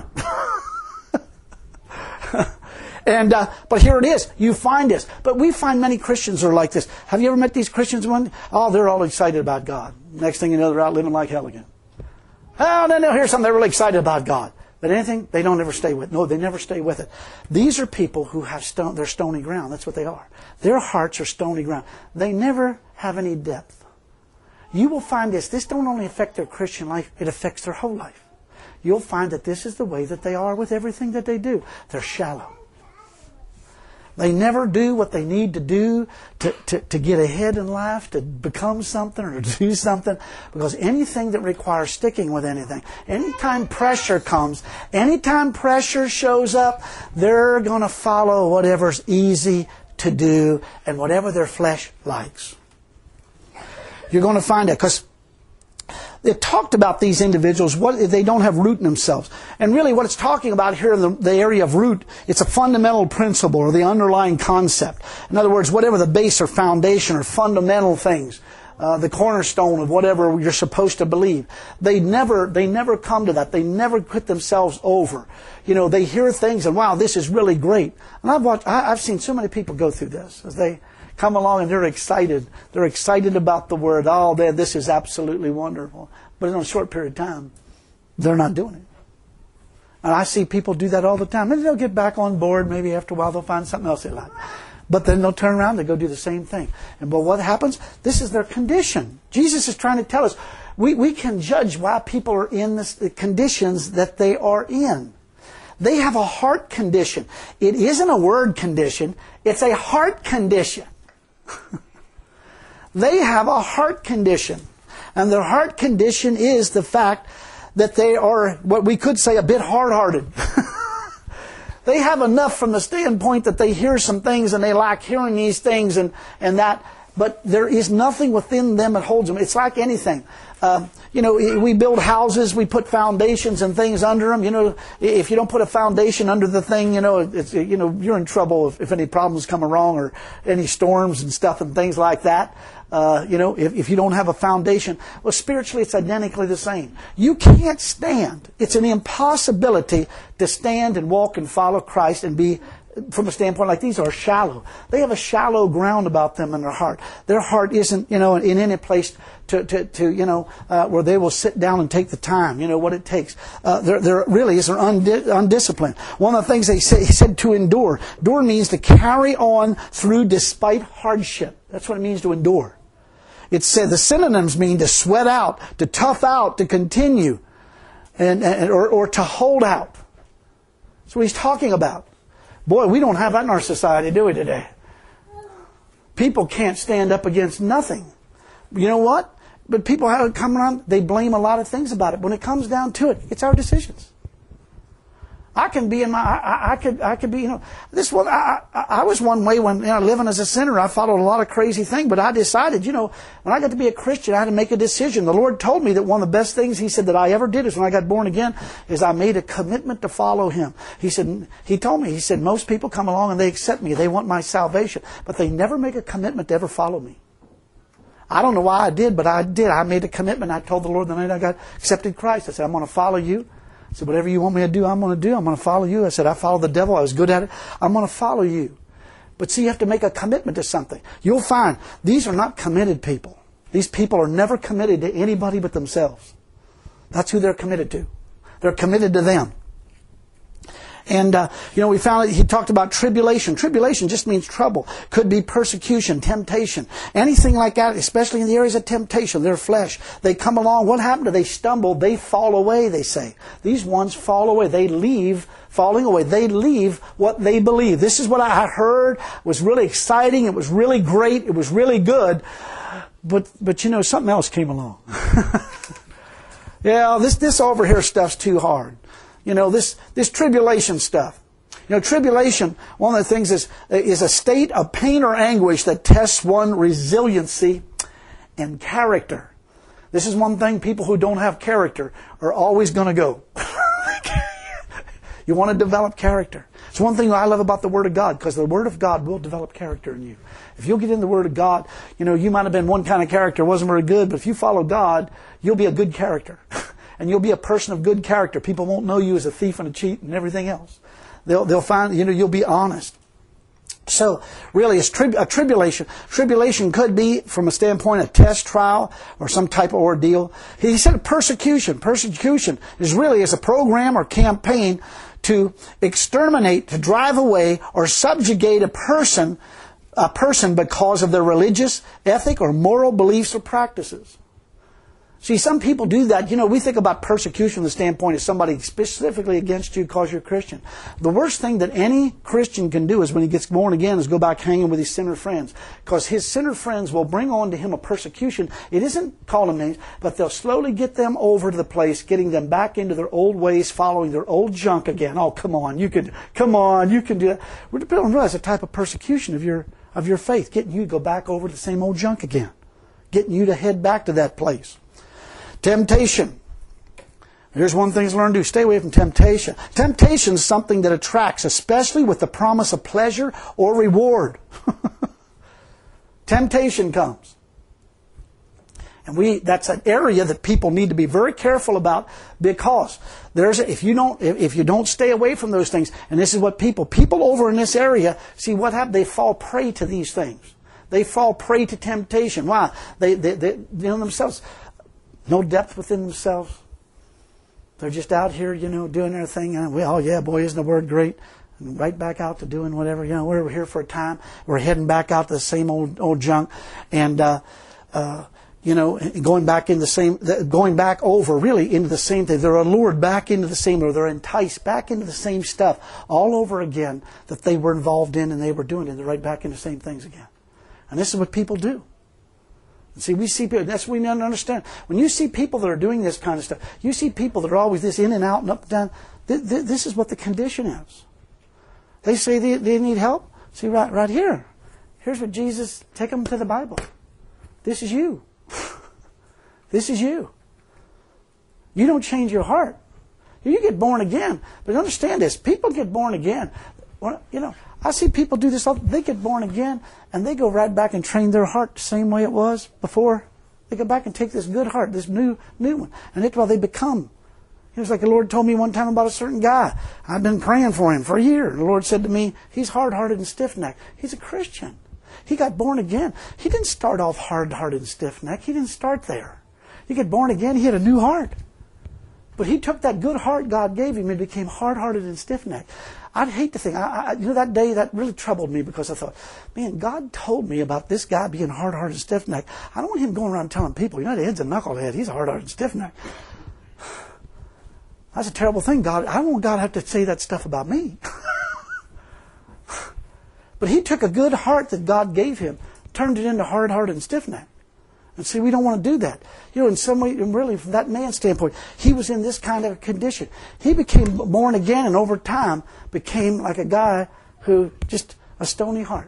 Speaker 1: But here it is. You find this. But we find many Christians are like this. Have you ever met these Christians? Oh, they're all excited about God. Next thing you know, they're out living like hell again. Oh, then they'll hear something, they're really excited about God. But anything, they don't ever stay with. No, they never stay with it. These are people who have they're stony ground. That's what they are. Their hearts are stony ground. They never have any depth. You will find this don't only affect their Christian life, it affects their whole life. You'll find that this is the way that they are with everything that they do. They're shallow. They never do what they need to do to get ahead in life, to become something or to do something. Because anything that requires sticking with anything, anytime pressure comes, anytime pressure shows up, they're going to follow whatever's easy to do and whatever their flesh likes. You're going to find it because it talked about these individuals, what they don't have root in themselves. And really what it's talking about here in the area of root, it's a fundamental principle or the underlying concept. In other words, whatever the base or foundation or fundamental things, the cornerstone of whatever you're supposed to believe. They never come to that. They never put themselves over. They hear things and wow, this is really great. And I've seen so many people go through this as they come along and they're excited. They're excited about the Word. Oh, this is absolutely wonderful. But in a short period of time, they're not doing it. And I see people do that all the time. And they'll get back on board. Maybe after a while they'll find something else they like. But then they'll turn around and go do the same thing. But what happens? This is their condition. Jesus is trying to tell us, we can judge why people are in the conditions that they are in. They have a heart condition. It isn't a word condition. It's a heart condition. They have a heart condition. And their heart condition is the fact that they are, what we could say, a bit hard-hearted. They have enough from the standpoint that they hear some things and they like hearing these things and that, but there is nothing within them that holds them. It's like anything. We build houses, we put foundations and things under them. If you don't put a foundation under the thing, you're in trouble if any problems come along or any storms and stuff and things like that. If you don't have a foundation. Well, spiritually, it's identically the same. You can't stand. It's an impossibility to stand and walk and follow Christ and be, from a standpoint like these are shallow. They have a shallow ground about them in their heart. Their heart isn't, in any place where they will sit down and take the time, what it takes. They're undisciplined. One of the things he said to endure. Endure means to carry on through despite hardship. That's what it means to endure. It said the synonyms mean to sweat out, to tough out, to continue, or to hold out. That's what he's talking about. Boy, we don't have that in our society, do we, today? People can't stand up against nothing. You know what? But people have come around, they blame a lot of things about it. When it comes down to it, it's our decisions. I can be I could be, this one, I was one way when, living as a sinner, I followed a lot of crazy things, but I decided, when I got to be a Christian, I had to make a decision. The Lord told me that one of the best things, He said, that I ever did is when I got born again, is I made a commitment to follow Him. He told me, most people come along and they accept me, they want my salvation, but they never make a commitment to ever follow me. I don't know why I did, but I did. I made a commitment. I told the Lord the night I accepted Christ. I said, I'm going to follow you. I said, whatever you want me to do, I'm going to do. I'm going to follow you. I said, I followed the devil. I was good at it. I'm going to follow you. But see, you have to make a commitment to something. You'll find these are not committed people. These people are never committed to anybody but themselves. That's who they're committed to. They're committed to them. And, we found he talked about tribulation. Tribulation just means trouble. Could be persecution, temptation, anything like that, especially in the areas of temptation, their flesh. They come along. What happened? They stumble. They fall away, they say. These ones fall away. They leave falling away. They leave what they believe. This is what I heard. It was really exciting. It was really great. It was really good. But something else came along. This over here stuff's too hard. This tribulation stuff. Tribulation, one of the things is a state of pain or anguish that tests one's resiliency and character. This is one thing people who don't have character are always going to go. You want to develop character. It's one thing I love about the Word of God, because the Word of God will develop character in you. If you'll get in the Word of God, you might have been one kind of character, wasn't very good, but if you follow God, you'll be a good character. And you'll be a person of good character. People won't know you as a thief and a cheat and everything else. They'll find, you'll be honest. So, really, it's a tribulation. Tribulation could be, from a standpoint, a test, trial, or some type of ordeal. He said persecution. Persecution is a program or campaign to exterminate, to drive away, or subjugate a person because of their religious, ethic, or moral beliefs or practices. See, some people do that. You know, we think about persecution from the standpoint of somebody specifically against you because you're a Christian. The worst thing that any Christian can do is when he gets born again is go back hanging with his sinner friends. Because his sinner friends will bring on to him a persecution. It isn't calling names, but they'll slowly get them over to the place, getting them back into their old ways, following their old junk again. Oh, come on, you can do that. We don't realize a type of persecution of your faith, getting you to go back over to the same old junk again. Getting you to head back to that place. Temptation. Here's one thing to learn to do. Stay away from temptation. Temptation is something that attracts, especially with the promise of pleasure or reward. Temptation comes. And that's an area that people need to be very careful about, because if you don't stay away from those things, and this is what people over in this area, see what happens, they fall prey to these things. They fall prey to temptation. Why? They themselves, no depth within themselves. They're just out here, doing their thing. And oh yeah, boy, isn't the Word great? And right back out to doing whatever. We're here for a time. We're heading back out to the same old junk, and going back into the same thing. They're allured back into the same, or they're enticed back into the same stuff all over again that they were involved in and they were doing, and they're right back into the same things again. And this is what people do. See, we see people, that's what we need to understand. When you see people that are doing this kind of stuff, you see people that are always this in and out and up and down, this is what the condition is. They say they need help. See, right here. Here's what Jesus, take them to the Bible. This is you. This is you. You don't change your heart. You get born again. But understand this, people get born again. I see people do this. They get born again, and they go right back and train their heart the same way it was before. They go back and take this good heart, this new one, and that's why they become. It was like the Lord told me one time about a certain guy. I've been praying for him for a year. The Lord said to me, he's hard-hearted and stiff-necked. He's a Christian. He got born again. He didn't start off hard-hearted and stiff-necked. He didn't start there. He got born again. He had a new heart. But he took that good heart God gave him and became hard-hearted and stiff-necked. I'd hate to think, that day that really troubled me, because I thought, man, God told me about this guy being hard-hearted and stiff-necked. I don't want him going around telling people, the head's a knucklehead. He's hard-hearted and stiff-necked. That's a terrible thing, God. I don't want God to have to say that stuff about me. But he took a good heart that God gave him, turned it into hard-hearted and stiff-necked. And see, we don't want to do that. In some way, really, from that man's standpoint, he was in this kind of a condition. He became born again, and over time became like a guy who just a stony heart.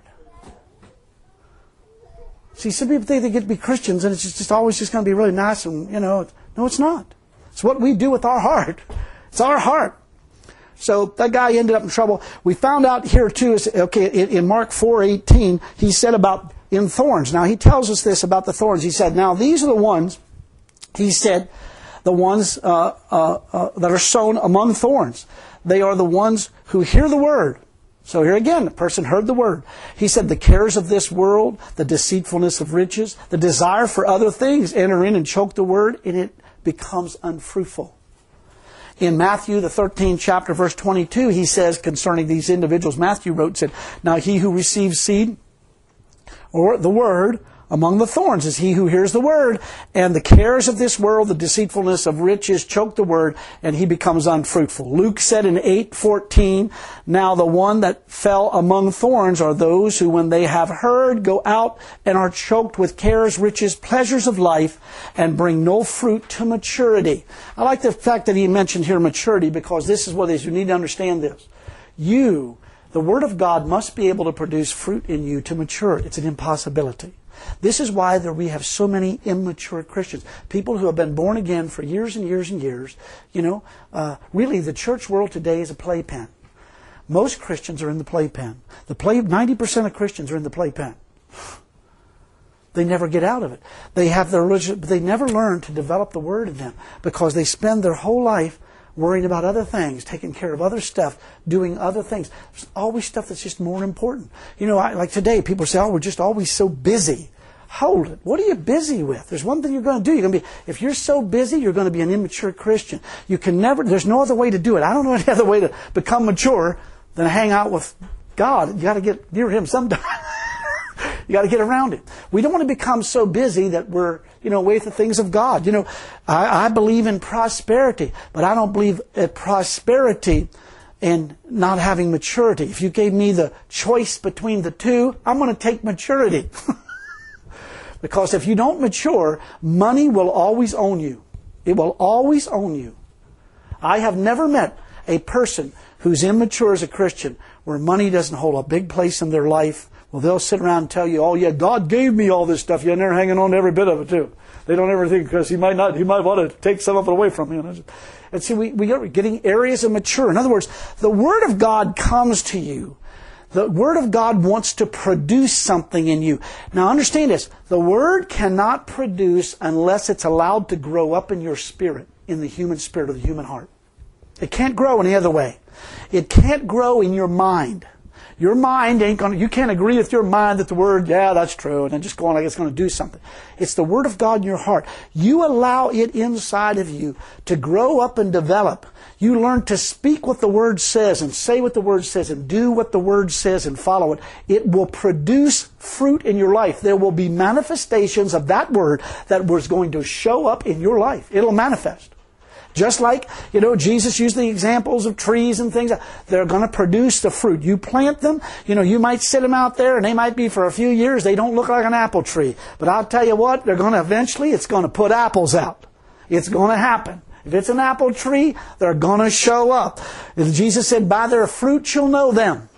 Speaker 1: See, some people think they get to be Christians, and it's just always just going to be really nice, and no, it's not. It's what we do with our heart. It's our heart. So that guy ended up in trouble. We found out here too, in Mark 4:18, he said about in thorns. Now he tells us this about the thorns. He said, now these are the ones, he said, the ones that are sown among thorns. They are the ones who hear the word. So here again, the person heard the word. He said, the cares of this world, the deceitfulness of riches, the desire for other things enter in and choke the word, and it becomes unfruitful. In Matthew, the 13th chapter, verse 22, he says concerning these individuals, Matthew said, now he who receives seed, or the word, among the thorns is he who hears the word, and the cares of this world, the deceitfulness of riches, choke the word, and he becomes unfruitful. Luke said in 8:14, now the one that fell among thorns are those who, when they have heard, go out and are choked with cares, riches, pleasures of life, and bring no fruit to maturity. I like the fact that he mentioned here maturity, because this is what it is. You need to understand this. The Word of God must be able to produce fruit in you to mature. It's an impossibility. This is why we have so many immature Christians. People who have been born again for years and years and years. Really, the church world today is a playpen. Most Christians are in the playpen. 90% of Christians are in the playpen. They never get out of it. They have their religion, but they never learn to develop the Word in them, because they spend their whole life worrying about other things, taking care of other stuff, doing other things. There's always stuff that's just more important. Like today, people say, we're just always so busy. Hold it. What are you busy with? There's one thing you're going to do. If you're so busy, you're going to be an immature Christian. There's no other way to do it. I don't know any other way to become mature than to hang out with God. You got to get near Him sometime. You got to get around it. We don't want to become so busy that we're, away from the things of God. I believe in prosperity, but I don't believe in prosperity and not having maturity. If you gave me the choice between the two, I'm going to take maturity. Because if you don't mature, money will always own you. It will always own you. I have never met a person who's immature as a Christian where money doesn't hold a big place in their life. Well, they'll sit around and tell you, oh yeah, God gave me all this stuff. Yeah, and they're hanging on to every bit of it too. They don't ever think, because He might want to take some of it away from you. And see, we are getting areas of mature. In other words, the Word of God comes to you. The Word of God wants to produce something in you. Now understand this. The Word cannot produce unless it's allowed to grow up in your spirit, in the human spirit or the human heart. It can't grow any other way. It can't grow in your mind. Your mind ain't going to, you can't agree with your mind that the Word, yeah, that's true, and then just go on like it's going to do something. It's the Word of God in your heart. You allow it inside of you to grow up and develop. You learn to speak what the Word says and say what the Word says and do what the Word says and follow it. It will produce fruit in your life. There will be manifestations of that Word that was going to show up in your life. It'll manifest. Just like, Jesus used the examples of trees and things. They're going to produce the fruit. You plant them, you might sit them out there and they might be for a few years. They don't look like an apple tree. But I'll tell you what, they're going to eventually, it's going to put apples out. It's going to happen. If it's an apple tree, they're going to show up. If Jesus said, by their fruit you'll know them.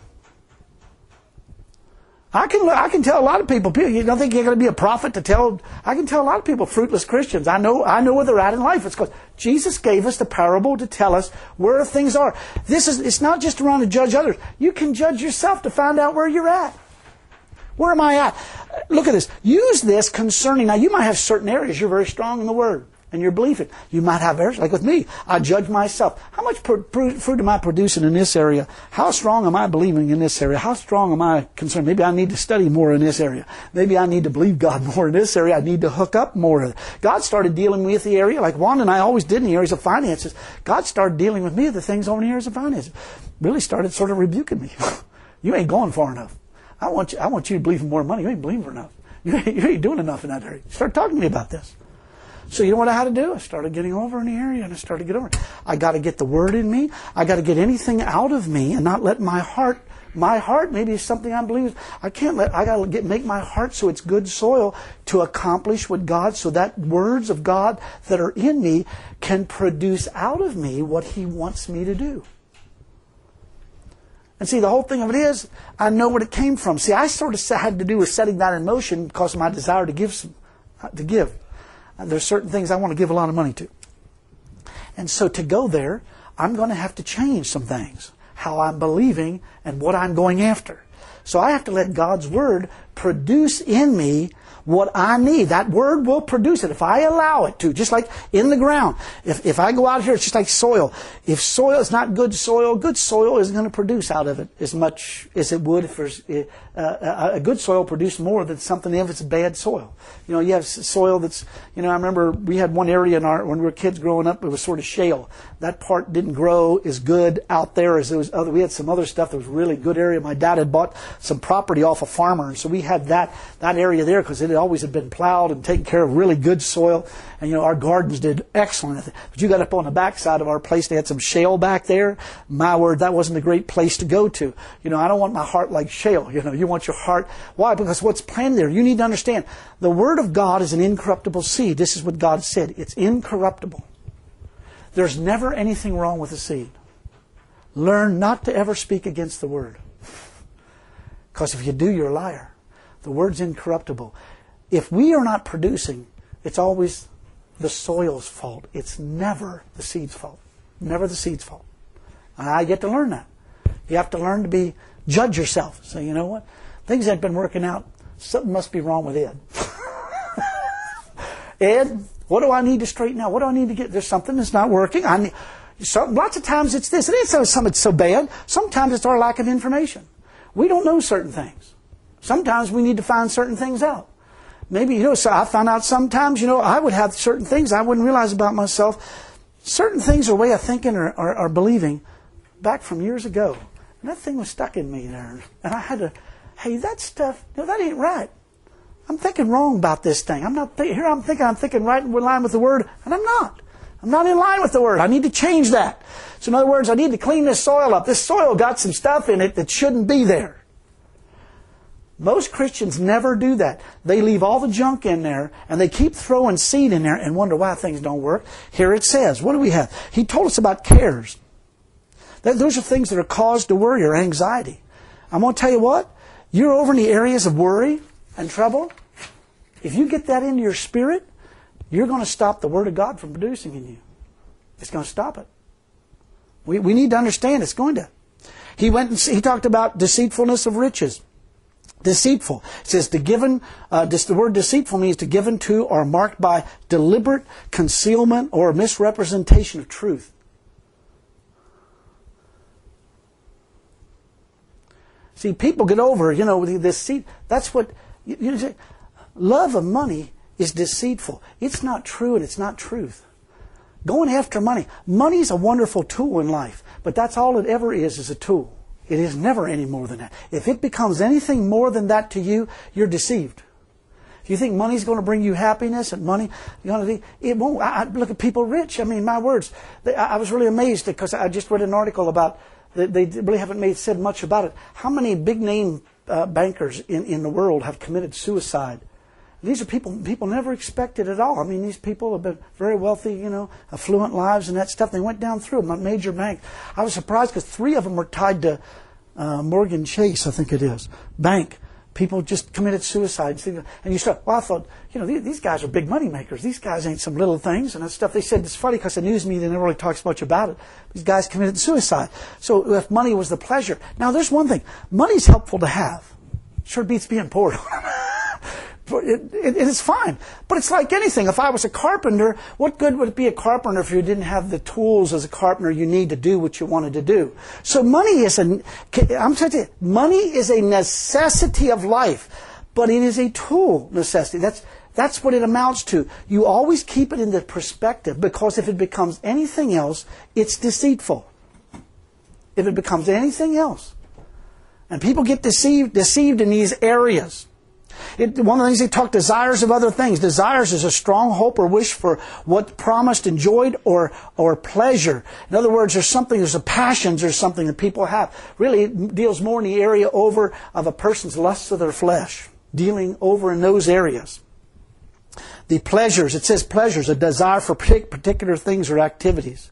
Speaker 1: I can tell a lot of people, you don't think you're going to be a prophet to tell, I can tell a lot of people, fruitless Christians, I know where they're at in life. It's because Jesus gave us the parable to tell us where things are. It's not just around to judge others. You can judge yourself to find out where you're at. Where am I at? Look at this. Use this concerning, now you might have certain areas you're very strong in the Word. And you're believing. You might have areas, like with me, I judge myself. How much fruit am I producing in this area? How strong am I believing in this area? How strong am I concerned? Maybe I need to study more in this area. Maybe I need to believe God more in this area. I need to hook up more. God started dealing with the area, like Wanda and I always did in the areas of finances. God started dealing with me with the things over in the areas of finances. Really started sort of rebuking me. You ain't going far enough. I want you to believe in more money. You ain't believing enough. You ain't doing enough in that area. Start talking to me about this. So you know what I had to do? I started getting over in the area and I started to get over it. I got to get the Word in me. I got to get anything out of me and not let my heart maybe is something I believe. I got to make my heart so it's good soil to accomplish what God, so that words of God that are in me can produce out of me what He wants me to do. And see, the whole thing of it is, I know what it came from. See, I sort of had to do with setting that in motion because of my desire to give. There's certain things I want to give a lot of money to. And so to go there, I'm going to have to change some things. How I'm believing and what I'm going after. So I have to let God's Word produce in me what I need. That Word will produce it if I allow it to. Just like in the ground. If I go out here, it's just like soil. If soil is not good soil isn't going to produce out of it as much as it would if there's a good soil produce more than something if it's bad soil. You have soil that's, I remember we had one area when we were kids growing up, it was sort of shale. That part didn't grow as good out there as there was other. We had some other stuff that was really good area. My dad had bought some property off a farmer, and so we had that area there because it always had been plowed and taken care of, really good soil. And our gardens did excellent. But you got up on the backside of our place, they had some shale back there. My word, that wasn't a great place to go to. I don't want my heart like shale. You want your heart. Why? Because what's planted there, you need to understand. The Word of God is an incorruptible seed. This is what God said. It's incorruptible. There's never anything wrong with the seed. Learn not to ever speak against the Word. Because if you do, you're a liar. The Word's incorruptible. If we are not producing, it's always the soil's fault. It's never the seed's fault. Never the seed's fault. And I get to learn that. You have to learn to judge yourself. So you know what? Things ain't been working out. Something must be wrong with Ed. Ed, what do I need to straighten out? What do I need to get? There's something that's not working. Lots of times it's this. It ain't something so bad. Sometimes it's our lack of information. We don't know certain things. Sometimes we need to find certain things out. Maybe, so I found out sometimes, I would have certain things I wouldn't realize about myself. Certain things are a way of thinking or believing back from years ago. And that thing was stuck in me there. And I had to, hey, that stuff, that ain't right. I'm thinking wrong about this thing. I'm thinking right in line with the Word, and I'm not. I'm not in line with the Word. I need to change that. So in other words, I need to clean this soil up. This soil got some stuff in it that shouldn't be there. Most Christians never do that. They leave all the junk in there, and they keep throwing seed in there and wonder why things don't work. Here it says, what do we have? He told us about cares. Those are things that are cause to worry or anxiety. I'm going to tell you what, you're over in the areas of worry and trouble. If you get that into your spirit, you're going to stop the Word of God from producing in you. It's going to stop it. We need to understand it's going to. He talked about deceitfulness of riches. Deceitful. It says the word deceitful means to give into or marked by deliberate concealment or misrepresentation of truth. See, people get over, this seed. That's what, love of money is deceitful. It's not true and it's not truth. Going after money. Money's a wonderful tool in life, but that's all it ever is a tool. It is never any more than that. If it becomes anything more than that to you, you're deceived. If you think money's going to bring you happiness and money, it won't. I look at people rich. I mean, my words. I was really amazed because I just read an article about, they really haven't said much about it. How many big name bankers in the world have committed suicide? These are people never expected at all. I mean, these people have been very wealthy, affluent lives and that stuff. They went down through a major bank. I was surprised because 3 of them were tied to Morgan Chase, I think it is, bank. People just committed suicide. And you start, I thought, these guys are big money makers. These guys ain't some little things and that stuff. They said, it's funny because the news media never really talks much about it. These guys committed suicide. So if money was the pleasure. Now, there's one thing. Money's helpful to have. Sure beats being poor. It's fine. But it's like anything. If I was a carpenter, what good would it be a carpenter if you didn't have the tools as a carpenter you need to do what you wanted to do? So money is money is a necessity of life, but it is a tool necessity. That's what it amounts to. You always keep it in the perspective, because if it becomes anything else, it's deceitful. If it becomes anything else. And people get deceived in these areas. One of the things they talk, desires of other things. Desires is a strong hope or wish for what promised, enjoyed, or pleasure. In other words, there's a passions or something that people have. Really, it deals more in the area of a person's lusts of their flesh. Dealing over in those areas. The pleasures, it says pleasures, a desire for particular things or activities.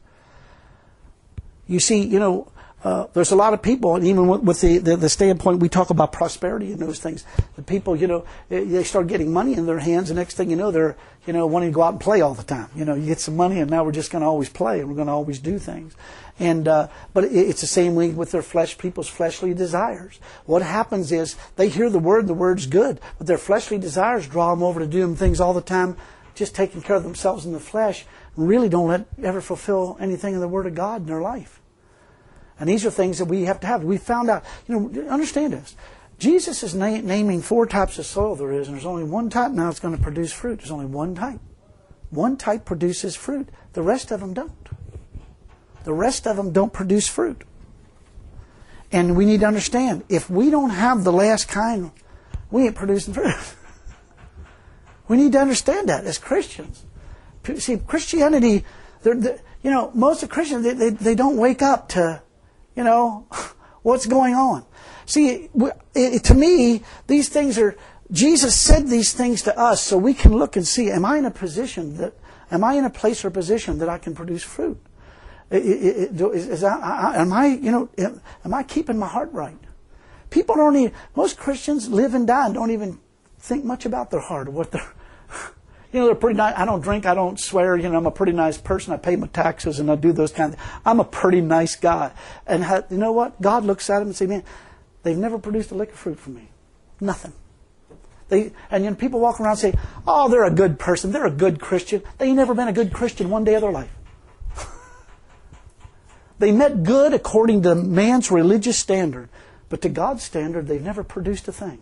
Speaker 1: You see, there's a lot of people, and even with the standpoint, we talk about prosperity and those things. The people, they start getting money in their hands, and next thing you know, they're, wanting to go out and play all the time. You get some money, and now we're just going to always play, and we're going to always do things. And but it's the same way with people's fleshly desires. What happens is they hear the word, and the word's good, but their fleshly desires draw them over to do things all the time, just taking care of themselves in the flesh, and really don't ever fulfill anything in the Word of God in their life. And these are things that we have to have. We found out, understand this. Jesus is naming 4 types of soil there is, and there's only one type now that's going to produce fruit. There's only one type. One type produces fruit. The rest of them don't. The rest of them don't produce fruit. And we need to understand, if we don't have the last kind, we ain't producing fruit. We need to understand that as Christians. See, Christianity, most of Christians, they don't wake up to, what's going on. See, to me, these things are, Jesus said these things to us so we can look and see, am I in a place or position that I can produce fruit? Am I keeping my heart right? Most Christians live and die and don't even think much about their heart or what they're pretty nice. I don't drink, I don't swear, I'm a pretty nice person. I pay my taxes and I do those kind of things. I'm a pretty nice guy. And you know what? God looks at them and says, man, they've never produced a lick of fruit for me. Nothing. People walk around and say, oh, they're a good person. They're a good Christian. They ain't never been a good Christian one day of their life. They met good according to man's religious standard. But to God's standard, they've never produced a thing.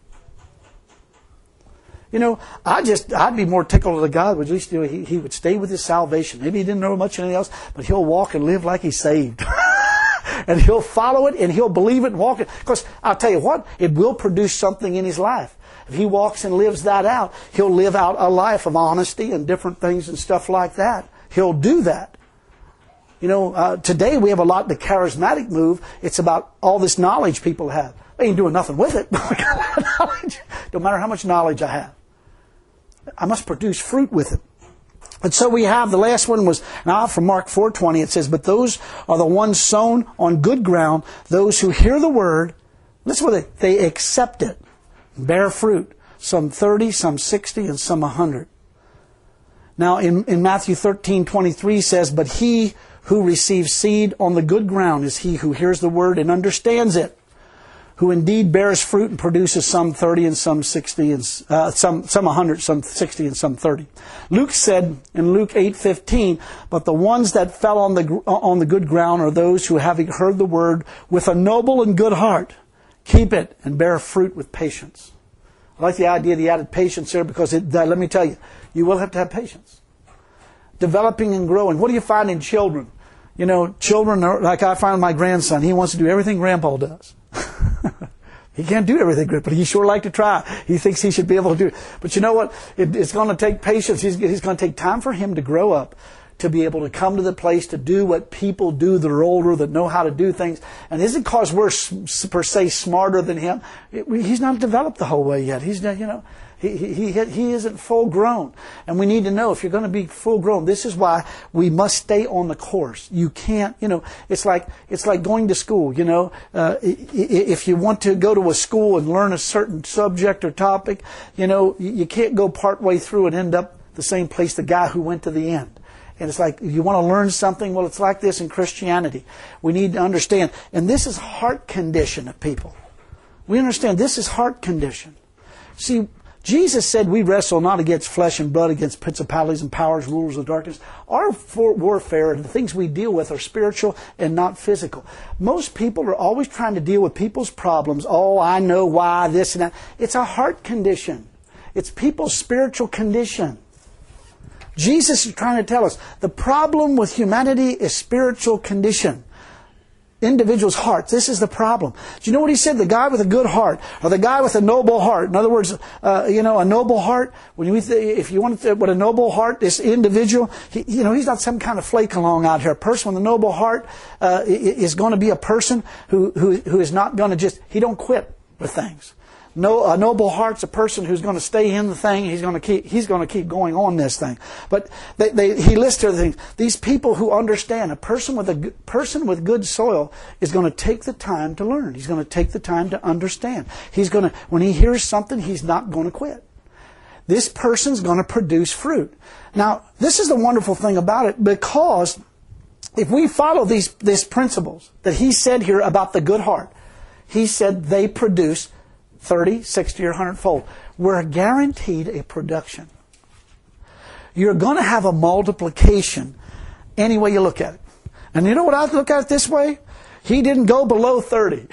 Speaker 1: I'd be more tickled to God. At least he would stay with his salvation. Maybe he didn't know much of anything else, but he'll walk and live like he's saved. and he'll follow it, and he'll believe it and walk it. Because I'll tell you what, it will produce something in his life. If he walks and lives that out, he'll live out a life of honesty and different things and stuff like that. He'll do that. You know, today we have a lot, the charismatic move, it's about all this knowledge people have. They ain't doing nothing with it. No matter how much knowledge I have, I must produce fruit with it. And so we have, the last one was, now from Mark 4:20, it says, but those are the ones sown on good ground, those who hear the word, listen with it, they accept it, bear fruit, some 30, some 60, and some 100. Now in Matthew 13:23 says, but he who receives seed on the good ground is he who hears the word and understands it, who indeed bears fruit and produces some 30 and some 60 and some 100, some 60 and some 30. Luke said in Luke 8:15, but the ones that fell on the good ground are those who, having heard the word with a noble and good heart, keep it and bear fruit with patience. I like the idea they added patience there because let me tell you, you will have to have patience. Developing and growing. What do you find in children? You know, children are like I find my grandson. He wants to do everything Grandpa does. He can't do everything good, but he sure like to try. He thinks he should be able to do it. But you know what? It's going to take patience. He's going to take time for him to grow up, to be able to come to the place to do what people do that are older, that know how to do things. And it isn't because we're per se smarter than him. He's not developed the whole way yet. He's, you know, he isn't full grown. And we need to know if you're going to be full grown, this is why we must stay on the course. You can't, you know, it's like going to school, you know. If you want to go to a school and learn a certain subject or topic, you know, you can't go part way through and end up the same place the guy who went to the end. And it's like, you want to learn something? Well, it's like this in Christianity. We need to understand. And this is heart condition of people. We understand this is heart condition. See, Jesus said we wrestle not against flesh and blood, against principalities and powers, rulers of darkness. Our warfare and the things we deal with are spiritual and not physical. Most people are always trying to deal with people's problems. Oh, I know why, this and that. It's a heart condition. It's people's spiritual condition. Jesus is trying to tell us the problem with humanity is spiritual condition. Individuals' hearts. This is the problem. Do you know what he said? The guy with a good heart, or the guy with a noble heart. In other words, you know, a noble heart. If you want to, what a noble heart, this individual, he's not some kind of flake along out here. A person with a noble heart is going to be a person who is not going to he don't quit with things. No, a noble heart's a person who's going to stay in the thing. He's going to keep going on this thing. But he lists here the things. These people who understand, a person with good soil is going to take the time to learn. He's going to take the time to understand. When he hears something, he's not going to quit. This person's going to produce fruit. Now, this is the wonderful thing about it, because if we follow these principles that he said here about the good heart, he said they produce 30, 60, or 100-fold. We're guaranteed a production. You're going to have a multiplication any way you look at it. And you know what I look at it this way? He didn't go below 30.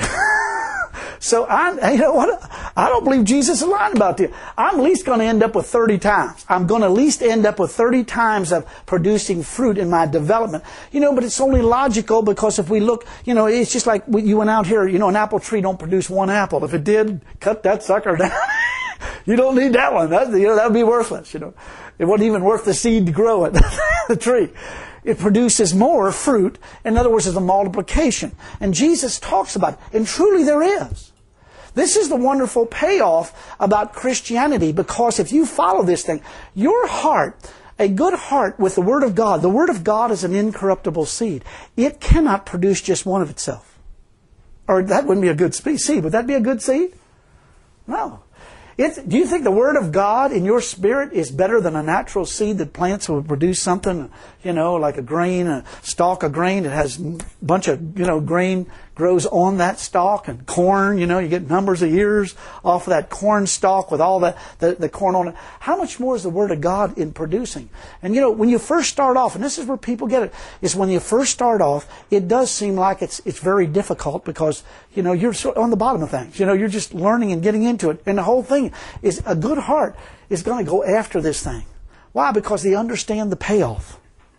Speaker 1: So you know what? I don't believe Jesus is lying about this. I'm at least going to end up with 30 times. I'm going to at least end up with 30 times of producing fruit in my development. You know, but it's only logical, because if we look, you know, it's just like you went out here, you know, an apple tree don't produce one apple. If it did, cut that sucker down. You don't need that one. That would be worthless, you know. It wasn't even worth the seed to grow it, the tree. It produces more fruit. In other words, it's a multiplication. And Jesus talks about it. And truly there is. This is the wonderful payoff about Christianity, because if you follow this thing, your heart, a good heart with the Word of God is an incorruptible seed. It cannot produce just one of itself. Or that wouldn't be a good seed. Would that be a good seed? No. Do you think the Word of God in your spirit is better than a natural seed that plants will produce something, you know, like a grain, a stalk of grain that has a bunch of, you know, grain grows on that stalk, and corn, you know, you get numbers of ears off of that corn stalk with all the corn on it. How much more is the Word of God in producing? And you know, when you first start off, and this is where people get it, is when you first start off, it does seem like it's very difficult, because, you know, you're on the bottom of things. You know, you're just learning and getting into it. And the whole thing is, a good heart is going to go after this thing. Why? Because they understand the payoff.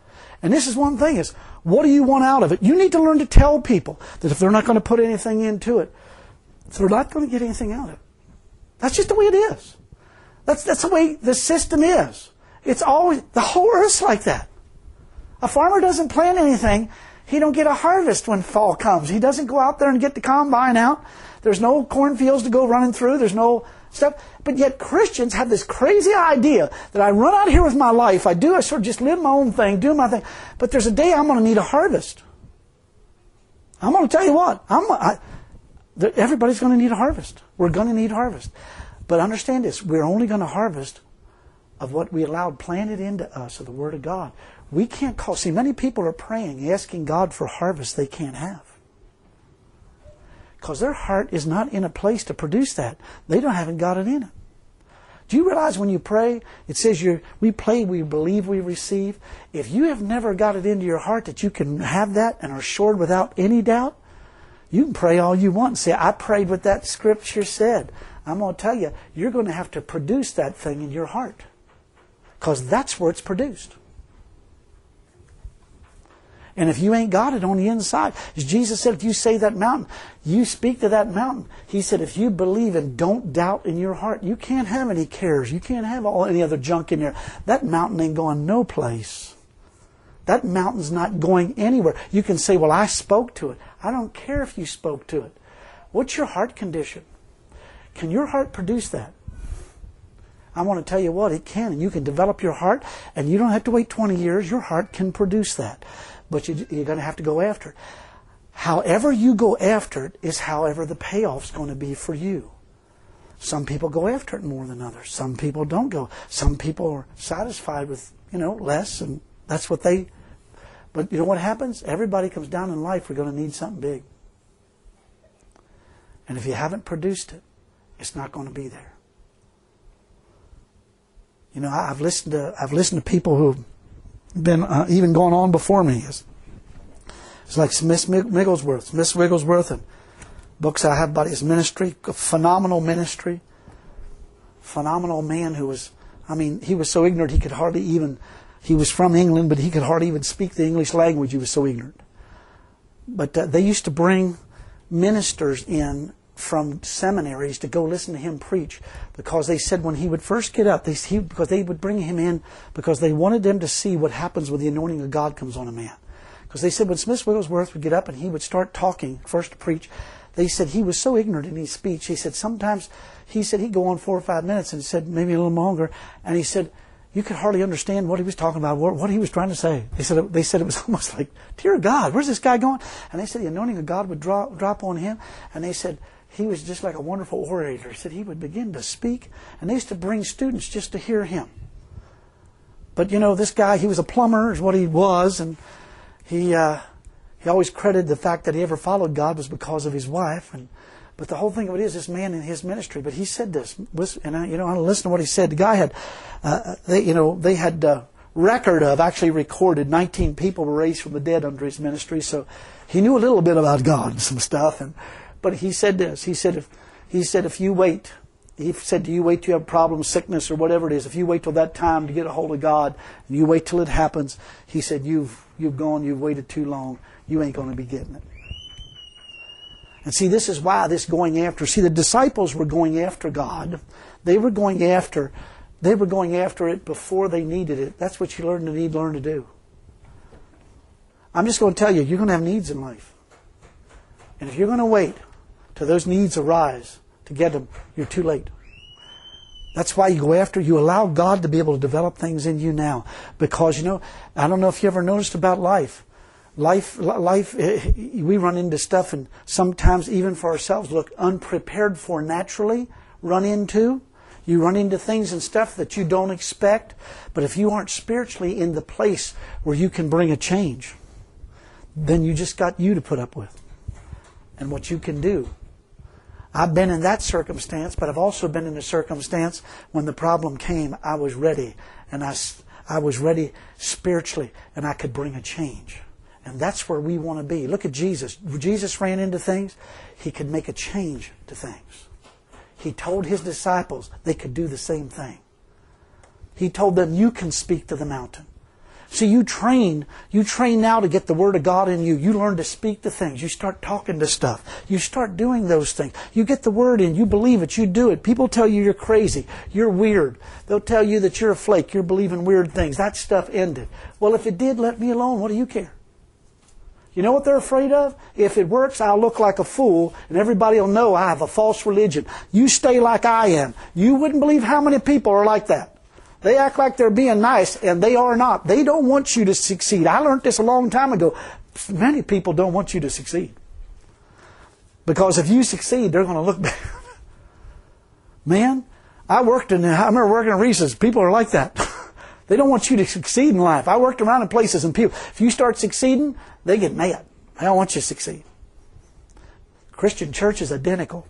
Speaker 1: And this is one thing is, what do you want out of it? You need to learn to tell people that if they're not going to put anything into it, they're not going to get anything out of it. That's just the way it is. That's the way the system is. It's always, the whole earth's like that. A farmer doesn't plant anything. He don't get a harvest when fall comes. He doesn't go out there and get the combine out. There's no cornfields to go running through. There's no stuff. But yet Christians have this crazy idea that I run out here with my life. I sort of just live my own thing, do my thing. But there's a day I'm going to need a harvest. I'm going to tell you what. Everybody's going to need a harvest. We're going to need harvest. But understand this. We're only going to harvest of what we allowed planted into us of the Word of God. We can't call. See, many people are praying, asking God for harvest they can't have. Because their heart is not in a place to produce that. They haven't got it in it. Do you realize when you pray, it says we pray, we believe, we receive. If you have never got it into your heart that you can have that and are assured without any doubt, you can pray all you want and say, I prayed what that Scripture said. I'm going to tell you, you're going to have to produce that thing in your heart. Because that's where it's produced. And if you ain't got it on the inside, as Jesus said, if you say that mountain, you speak to that mountain. He said, if you believe and don't doubt in your heart, you can't have any cares. You can't have any other junk in there. That mountain ain't going no place. That mountain's not going anywhere. You can say, well, I spoke to it. I don't care if you spoke to it. What's your heart condition? Can your heart produce that? I want to tell you what, it can. And you can develop your heart, and you don't have to wait 20 years. Your heart can produce that. But you're going to have to go after it. However you go after it is however the payoff's going to be for you. Some people go after it more than others. Some people don't go. Some people are satisfied with, less, and that's what they... But you know what happens? Everybody comes down in life, we're going to need something big. And if you haven't produced it, it's not going to be there. I've listened to people who've been even going on before me. It's like Smith Wigglesworth, and books I have about his ministry, a phenomenal ministry, phenomenal man who was, he was so ignorant he was from England, but he could hardly even speak the English language. He was so ignorant. But they used to bring ministers in from seminaries to go listen to him preach, because they said when he would first get up, because they would bring him in because they wanted them to see what happens when the anointing of God comes on a man. Because they said when Smith Wigglesworth would get up and he would start talking, first to preach, they said he was so ignorant in his speech. He said sometimes, he'd go on 4 or 5 minutes, and he said maybe a little longer, and he said you could hardly understand what he was talking about, what he was trying to say. They said it was almost like, dear God, where's this guy going? And they said the anointing of God would drop on him, and they said he was just like a wonderful orator. He said he would begin to speak, and they used to bring students just to hear him. But this guy, he was a plumber, is what he was, and he always credited the fact that he ever followed God was because of his wife. But the whole thing of it is this man in his ministry. But he said this, and I listened to what he said. The guy had, they had record of, actually recorded, 19 people were raised from the dead under his ministry. So he knew a little bit about God and some stuff. But he said this. He said, if you wait, he said, do you wait till you have problems, sickness, or whatever it is? If you wait till that time to get a hold of God, and you wait till it happens, he said, you've waited too long. You ain't going to be getting it. And see, this is why this going after. See, the disciples were going after God. They were going after it before they needed it. That's what you learn to do. I'm just going to tell you, you're going to have needs in life. And if you're going to wait till those needs arise to get them, you're too late. That's why you go after, you allow God to be able to develop things in you now. Because, I don't know if you ever noticed about life. Life, we run into stuff, and sometimes even for ourselves look unprepared for naturally, You run into things and stuff that you don't expect. But if you aren't spiritually in the place where you can bring a change, then you just got you to put up with. And what you can do. I've been in that circumstance, but I've also been in a circumstance when the problem came, I was ready. And I was ready spiritually, and I could bring a change. And that's where we want to be. Look at Jesus. Jesus ran into things. He could make a change to things. He told His disciples they could do the same thing. He told them, you can speak to the mountain. See, you train now to get the Word of God in you. You learn to speak to things. You start talking to stuff. You start doing those things. You get the Word in. You believe it. You do it. People tell you you're crazy. You're weird. They'll tell you that you're a flake. You're believing weird things. That stuff ended. Well, if it did, let me alone. What do you care? You know what they're afraid of? If it works, I'll look like a fool, and everybody will know I have a false religion. You stay like I am. You wouldn't believe how many people are like that. They act like they're being nice, and they are not. They don't want you to succeed. I learned this a long time ago. Many people don't want you to succeed. Because if you succeed, they're going to look bad. Man, I remember working at Reese's. People are like that. They don't want you to succeed in life. I worked around in places, and people, if you start succeeding, they get mad. They don't want you to succeed. Christian church is identical.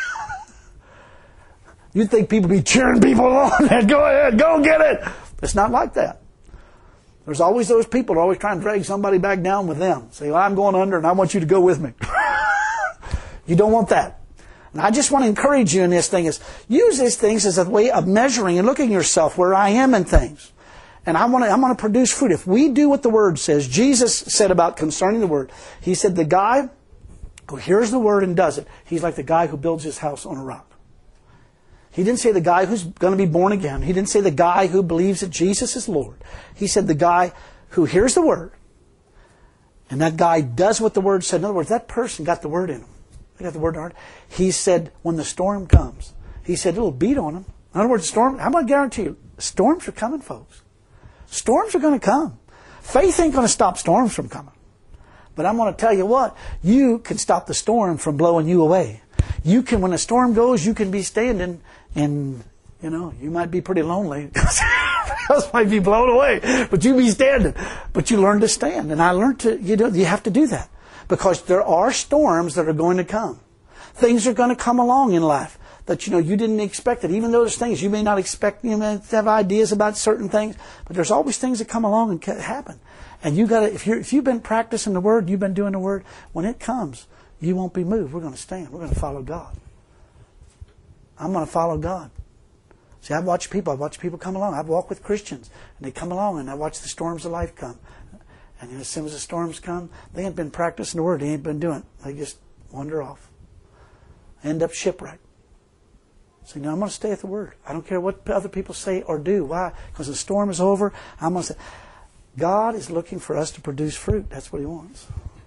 Speaker 1: You'd think people be cheering people on. Go ahead, go get it. It's not like that. There's always those people who are always trying to drag somebody back down with them. Say, well, I'm going under and I want you to go with me. You don't want that. And I just want to encourage you in this thing is use these things as a way of measuring and looking at yourself where I am in things. And I'm going to produce fruit. If we do what the Word says, Jesus said about concerning the Word, He said the guy who hears the Word and does it, he's like the guy who builds his house on a rock. He didn't say the guy who's going to be born again. He didn't say the guy who believes that Jesus is Lord. He said the guy who hears the Word, and that guy does what the Word said. In other words, that person got the Word in him. They got the Word in heart. He said when the storm comes, He said it'll beat on him. In other words, storm. I'm going to guarantee you, storms are coming, folks. Storms are going to come. Faith ain't going to stop storms from coming. But I'm going to tell you what, you can stop the storm from blowing you away. You can, when a storm goes, you can be standing and, you might be pretty lonely. Else might be blown away. But you be standing. But you learn to stand. And I learned to, you have to do that. Because there are storms that are going to come. Things are going to come along in life that, you didn't expect it. Even though there's things you may not expect, you may have ideas about certain things. But there's always things that come along and happen. And you got to, if you've been practicing the Word, you've been doing the Word, when it comes, you won't be moved. We're going to stand. We're going to follow God. I'm going to follow God. See, I've watched people come along. I've walked with Christians, and they come along, and I watch the storms of life come. And as soon as the storms come, they ain't been practicing the Word. They ain't been doing it. They just wander off. End up shipwrecked. So, I'm going to stay at the Word. I don't care what other people say or do. Why? Because the storm is over. I'm going to say, God is looking for us to produce fruit. That's what He wants.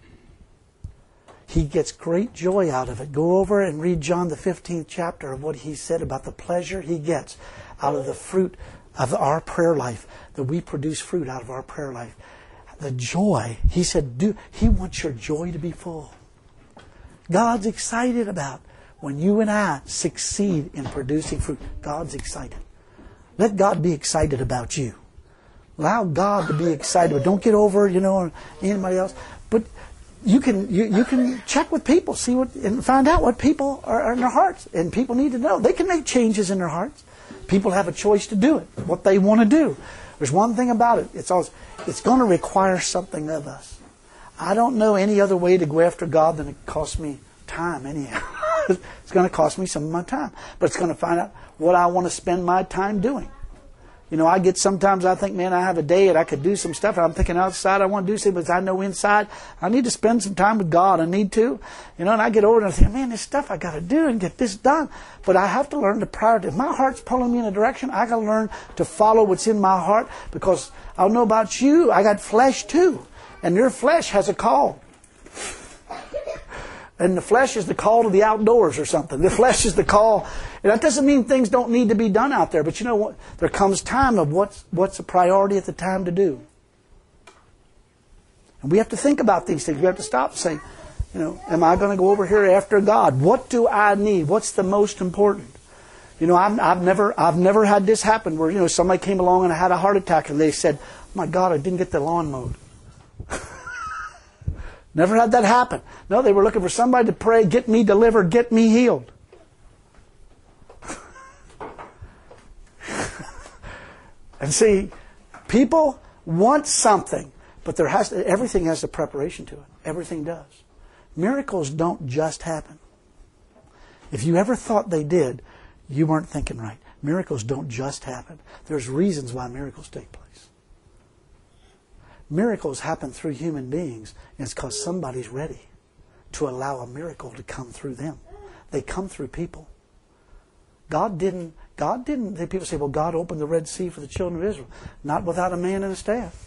Speaker 1: He gets great joy out of it. Go over and read John the 15th chapter of what He said about the pleasure He gets out of the fruit of our prayer life, that we produce fruit out of our prayer life. The joy, He said, He wants your joy to be full. God's excited about when you and I succeed in producing fruit. God's excited. Let God be excited about you. Allow God to be excited. But don't get over, anybody else. But you can check with people, see what, and find out what people are in their hearts. And people need to know. They can make changes in their hearts. People have a choice to do it, what they want to do. There's one thing about it. It's going to require something of us. I don't know any other way to go after God than it costs me time anyhow. It's going to cost me some of my time. But it's going to find out what I want to spend my time doing. Sometimes I think, man, I have a day and I could do some stuff. And I'm thinking outside I want to do something, but I know inside I need to spend some time with God. I need to. And I get over and I think, man, this stuff I got to do and get this done. But I have to learn to prioritize. If my heart's pulling me in a direction, I got to learn to follow what's in my heart, because I don't know about you, I got flesh too. And your flesh has a call. And the flesh is the call to the outdoors or something. The flesh is the call. And that doesn't mean things don't need to be done out there. But you know what? There comes time of what's a priority at the time to do. And we have to think about these things. We have to stop and say, am I going to go over here after God? What do I need? What's the most important? I've never had this happen where, somebody came along and I had a heart attack and they said, oh my God, I didn't get the lawn mowed. Never had that happen. No, they were looking for somebody to pray, get me delivered, get me healed. And see, people want something, but everything has a preparation to it. Everything does. Miracles don't just happen. If you ever thought they did, you weren't thinking right. Miracles don't just happen. There's reasons why miracles take place. Miracles happen through human beings, and it's because somebody's ready to allow a miracle to come through them. They come through people. God didn't, people say, well, God opened the Red Sea for the children of Israel. Not without a man and a staff.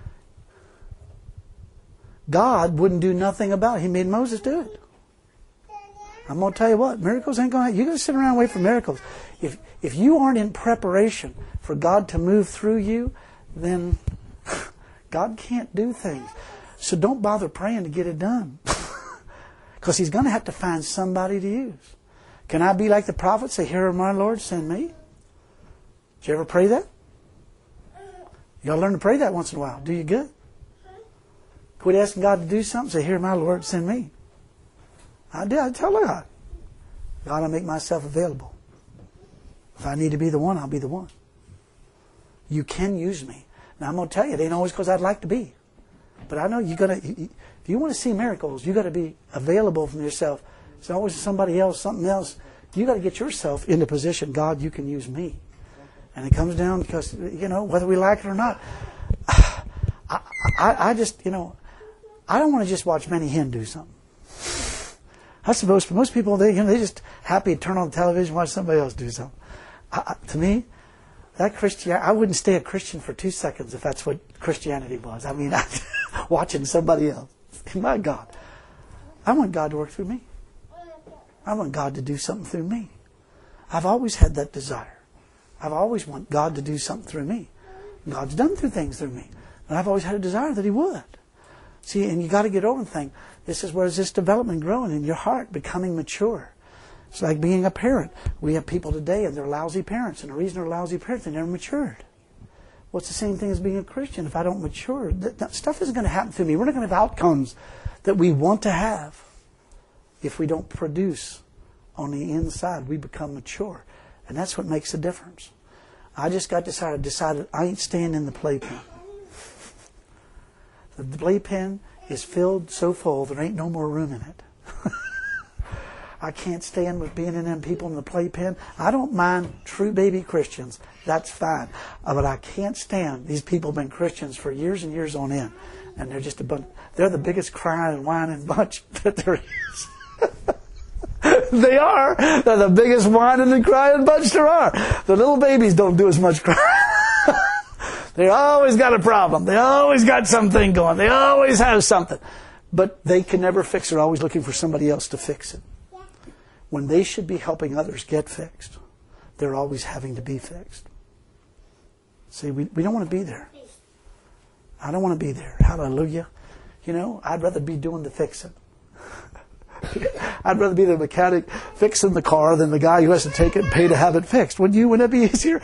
Speaker 1: God wouldn't do nothing about it. He made Moses do it. I'm going to tell you what, miracles ain't going to happen. You're going to sit around and wait for miracles. If you aren't in preparation for God to move through you, then God can't do things. So don't bother praying to get it done. Because He's going to have to find somebody to use. Can I be like the prophet, say, here, my Lord, send me? Did you ever pray that? You ought to learn to pray that once in a while. Do you good? Quit asking God to do something. Say, here, my Lord, send me. I tell God. God, I'll make myself available. If I need to be the one, I'll be the one. You can use me. Now, I'm going to tell you, it ain't always because I'd like to be. But I know if you want to see miracles, you got to be available from yourself. It's always somebody else, something else. You got to get yourself into position. God, you can use me. And it comes down because, whether we like it or not, I just, I don't want to just watch Benny Hinn do something. I suppose most people, they just happy to turn on the television and watch somebody else do something. To me, that Christianity, I wouldn't stay a Christian for 2 seconds if that's what Christianity was. I mean, watching somebody else. My God. I want God to work through me. I want God to do something through me. I've always had that desire. I've always wanted God to do something through me. God's done things through me. And I've always had a desire that He would. See, and you got to get over the thing. This is where this development growing in your heart, becoming mature. It's like being a parent. We have people today and they're lousy parents. And the reason they're lousy parents, they never matured. Well, it's the same thing as being a Christian. If I don't mature, that stuff isn't going to happen through me. We're not going to have outcomes that we want to have if we don't produce on the inside. We become mature. And that's what makes the difference. I just decided I ain't staying in the playpen. The playpen is filled so full there ain't no more room in it. I can't stand with being in them people in the playpen. I don't mind true baby Christians. That's fine. But I can't stand these people who've been Christians for years and years on end. And they're just a bunch. They're the biggest crying and whining bunch that there is. They are. They're the biggest whining and crying bunch there are. The little babies don't do as much crying. They always got a problem. They always got something going. They always have something. But they can never fix it. They're always looking for somebody else to fix it. When they should be helping others get fixed, they're always having to be fixed. See, we don't want to be there. I don't want to be there. Hallelujah. I'd rather be doing the fixing. I'd rather be the mechanic fixing the car than the guy who has to take it and pay to have it fixed. Wouldn't you? Wouldn't that be easier?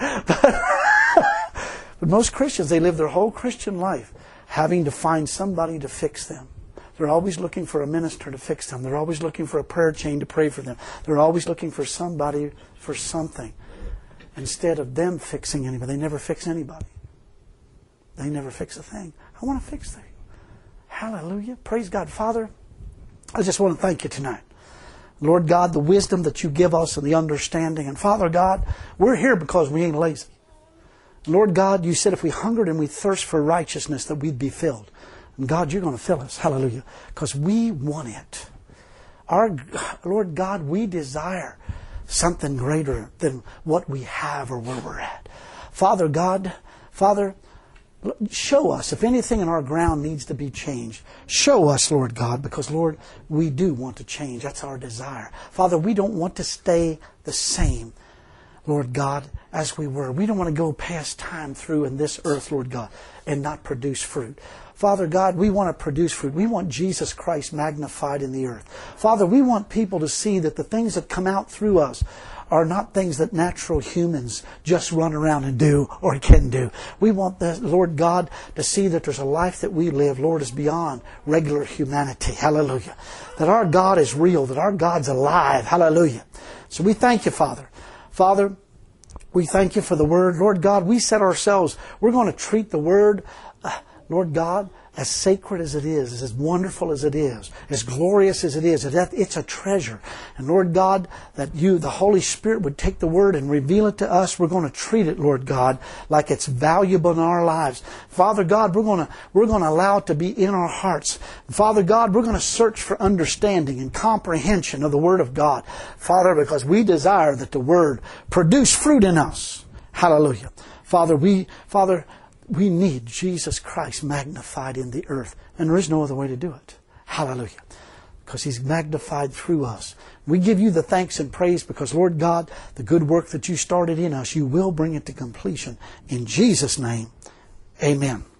Speaker 1: But most Christians, they live their whole Christian life having to find somebody to fix them. They're always looking for a minister to fix them. They're always looking for a prayer chain to pray for them. They're always looking for somebody for something. Instead of them fixing anybody. They never fix anybody. They never fix a thing. I want to fix things. Hallelujah. Praise God. Father, I just want to thank You tonight. Lord God, the wisdom that You give us and the understanding. And Father God, we're here because we ain't lazy. Lord God, You said if we hungered and we thirst for righteousness that we'd be filled. And God, You're going to fill us. Hallelujah. Because we want it. Lord God, we desire something greater than what we have or where we're at. Father God, Father, show us if anything in our ground needs to be changed. Show us, Lord God, because, Lord, we do want to change. That's our desire. Father, we don't want to stay the same, Lord God, as we were. We don't want to go past time through in this earth, Lord God, and not produce fruit. Father God, we want to produce fruit. We want Jesus Christ magnified in the earth. Father, we want people to see that the things that come out through us are not things that natural humans just run around and do or can do. We want the Lord God to see that there's a life that we live, Lord, is beyond regular humanity. Hallelujah. That our God is real, that our God's alive. Hallelujah. So we thank You, Father. Father, we thank You for the Word. Lord God, we set ourselves, we're going to treat the Word, Lord God, as sacred as it is, as wonderful as it is, as glorious as it is, it's a treasure. And Lord God, that You, the Holy Spirit, would take the Word and reveal it to us. We're going to treat it, Lord God, like it's valuable in our lives. Father God, we're going to allow it to be in our hearts. Father God, we're going to search for understanding and comprehension of the Word of God. Father, because we desire that the Word produce fruit in us. Hallelujah. Father, we need Jesus Christ magnified in the earth. And there is no other way to do it. Hallelujah. Because He's magnified through us. We give You the thanks and praise because, Lord God, the good work that You started in us, You will bring it to completion. In Jesus' name, amen.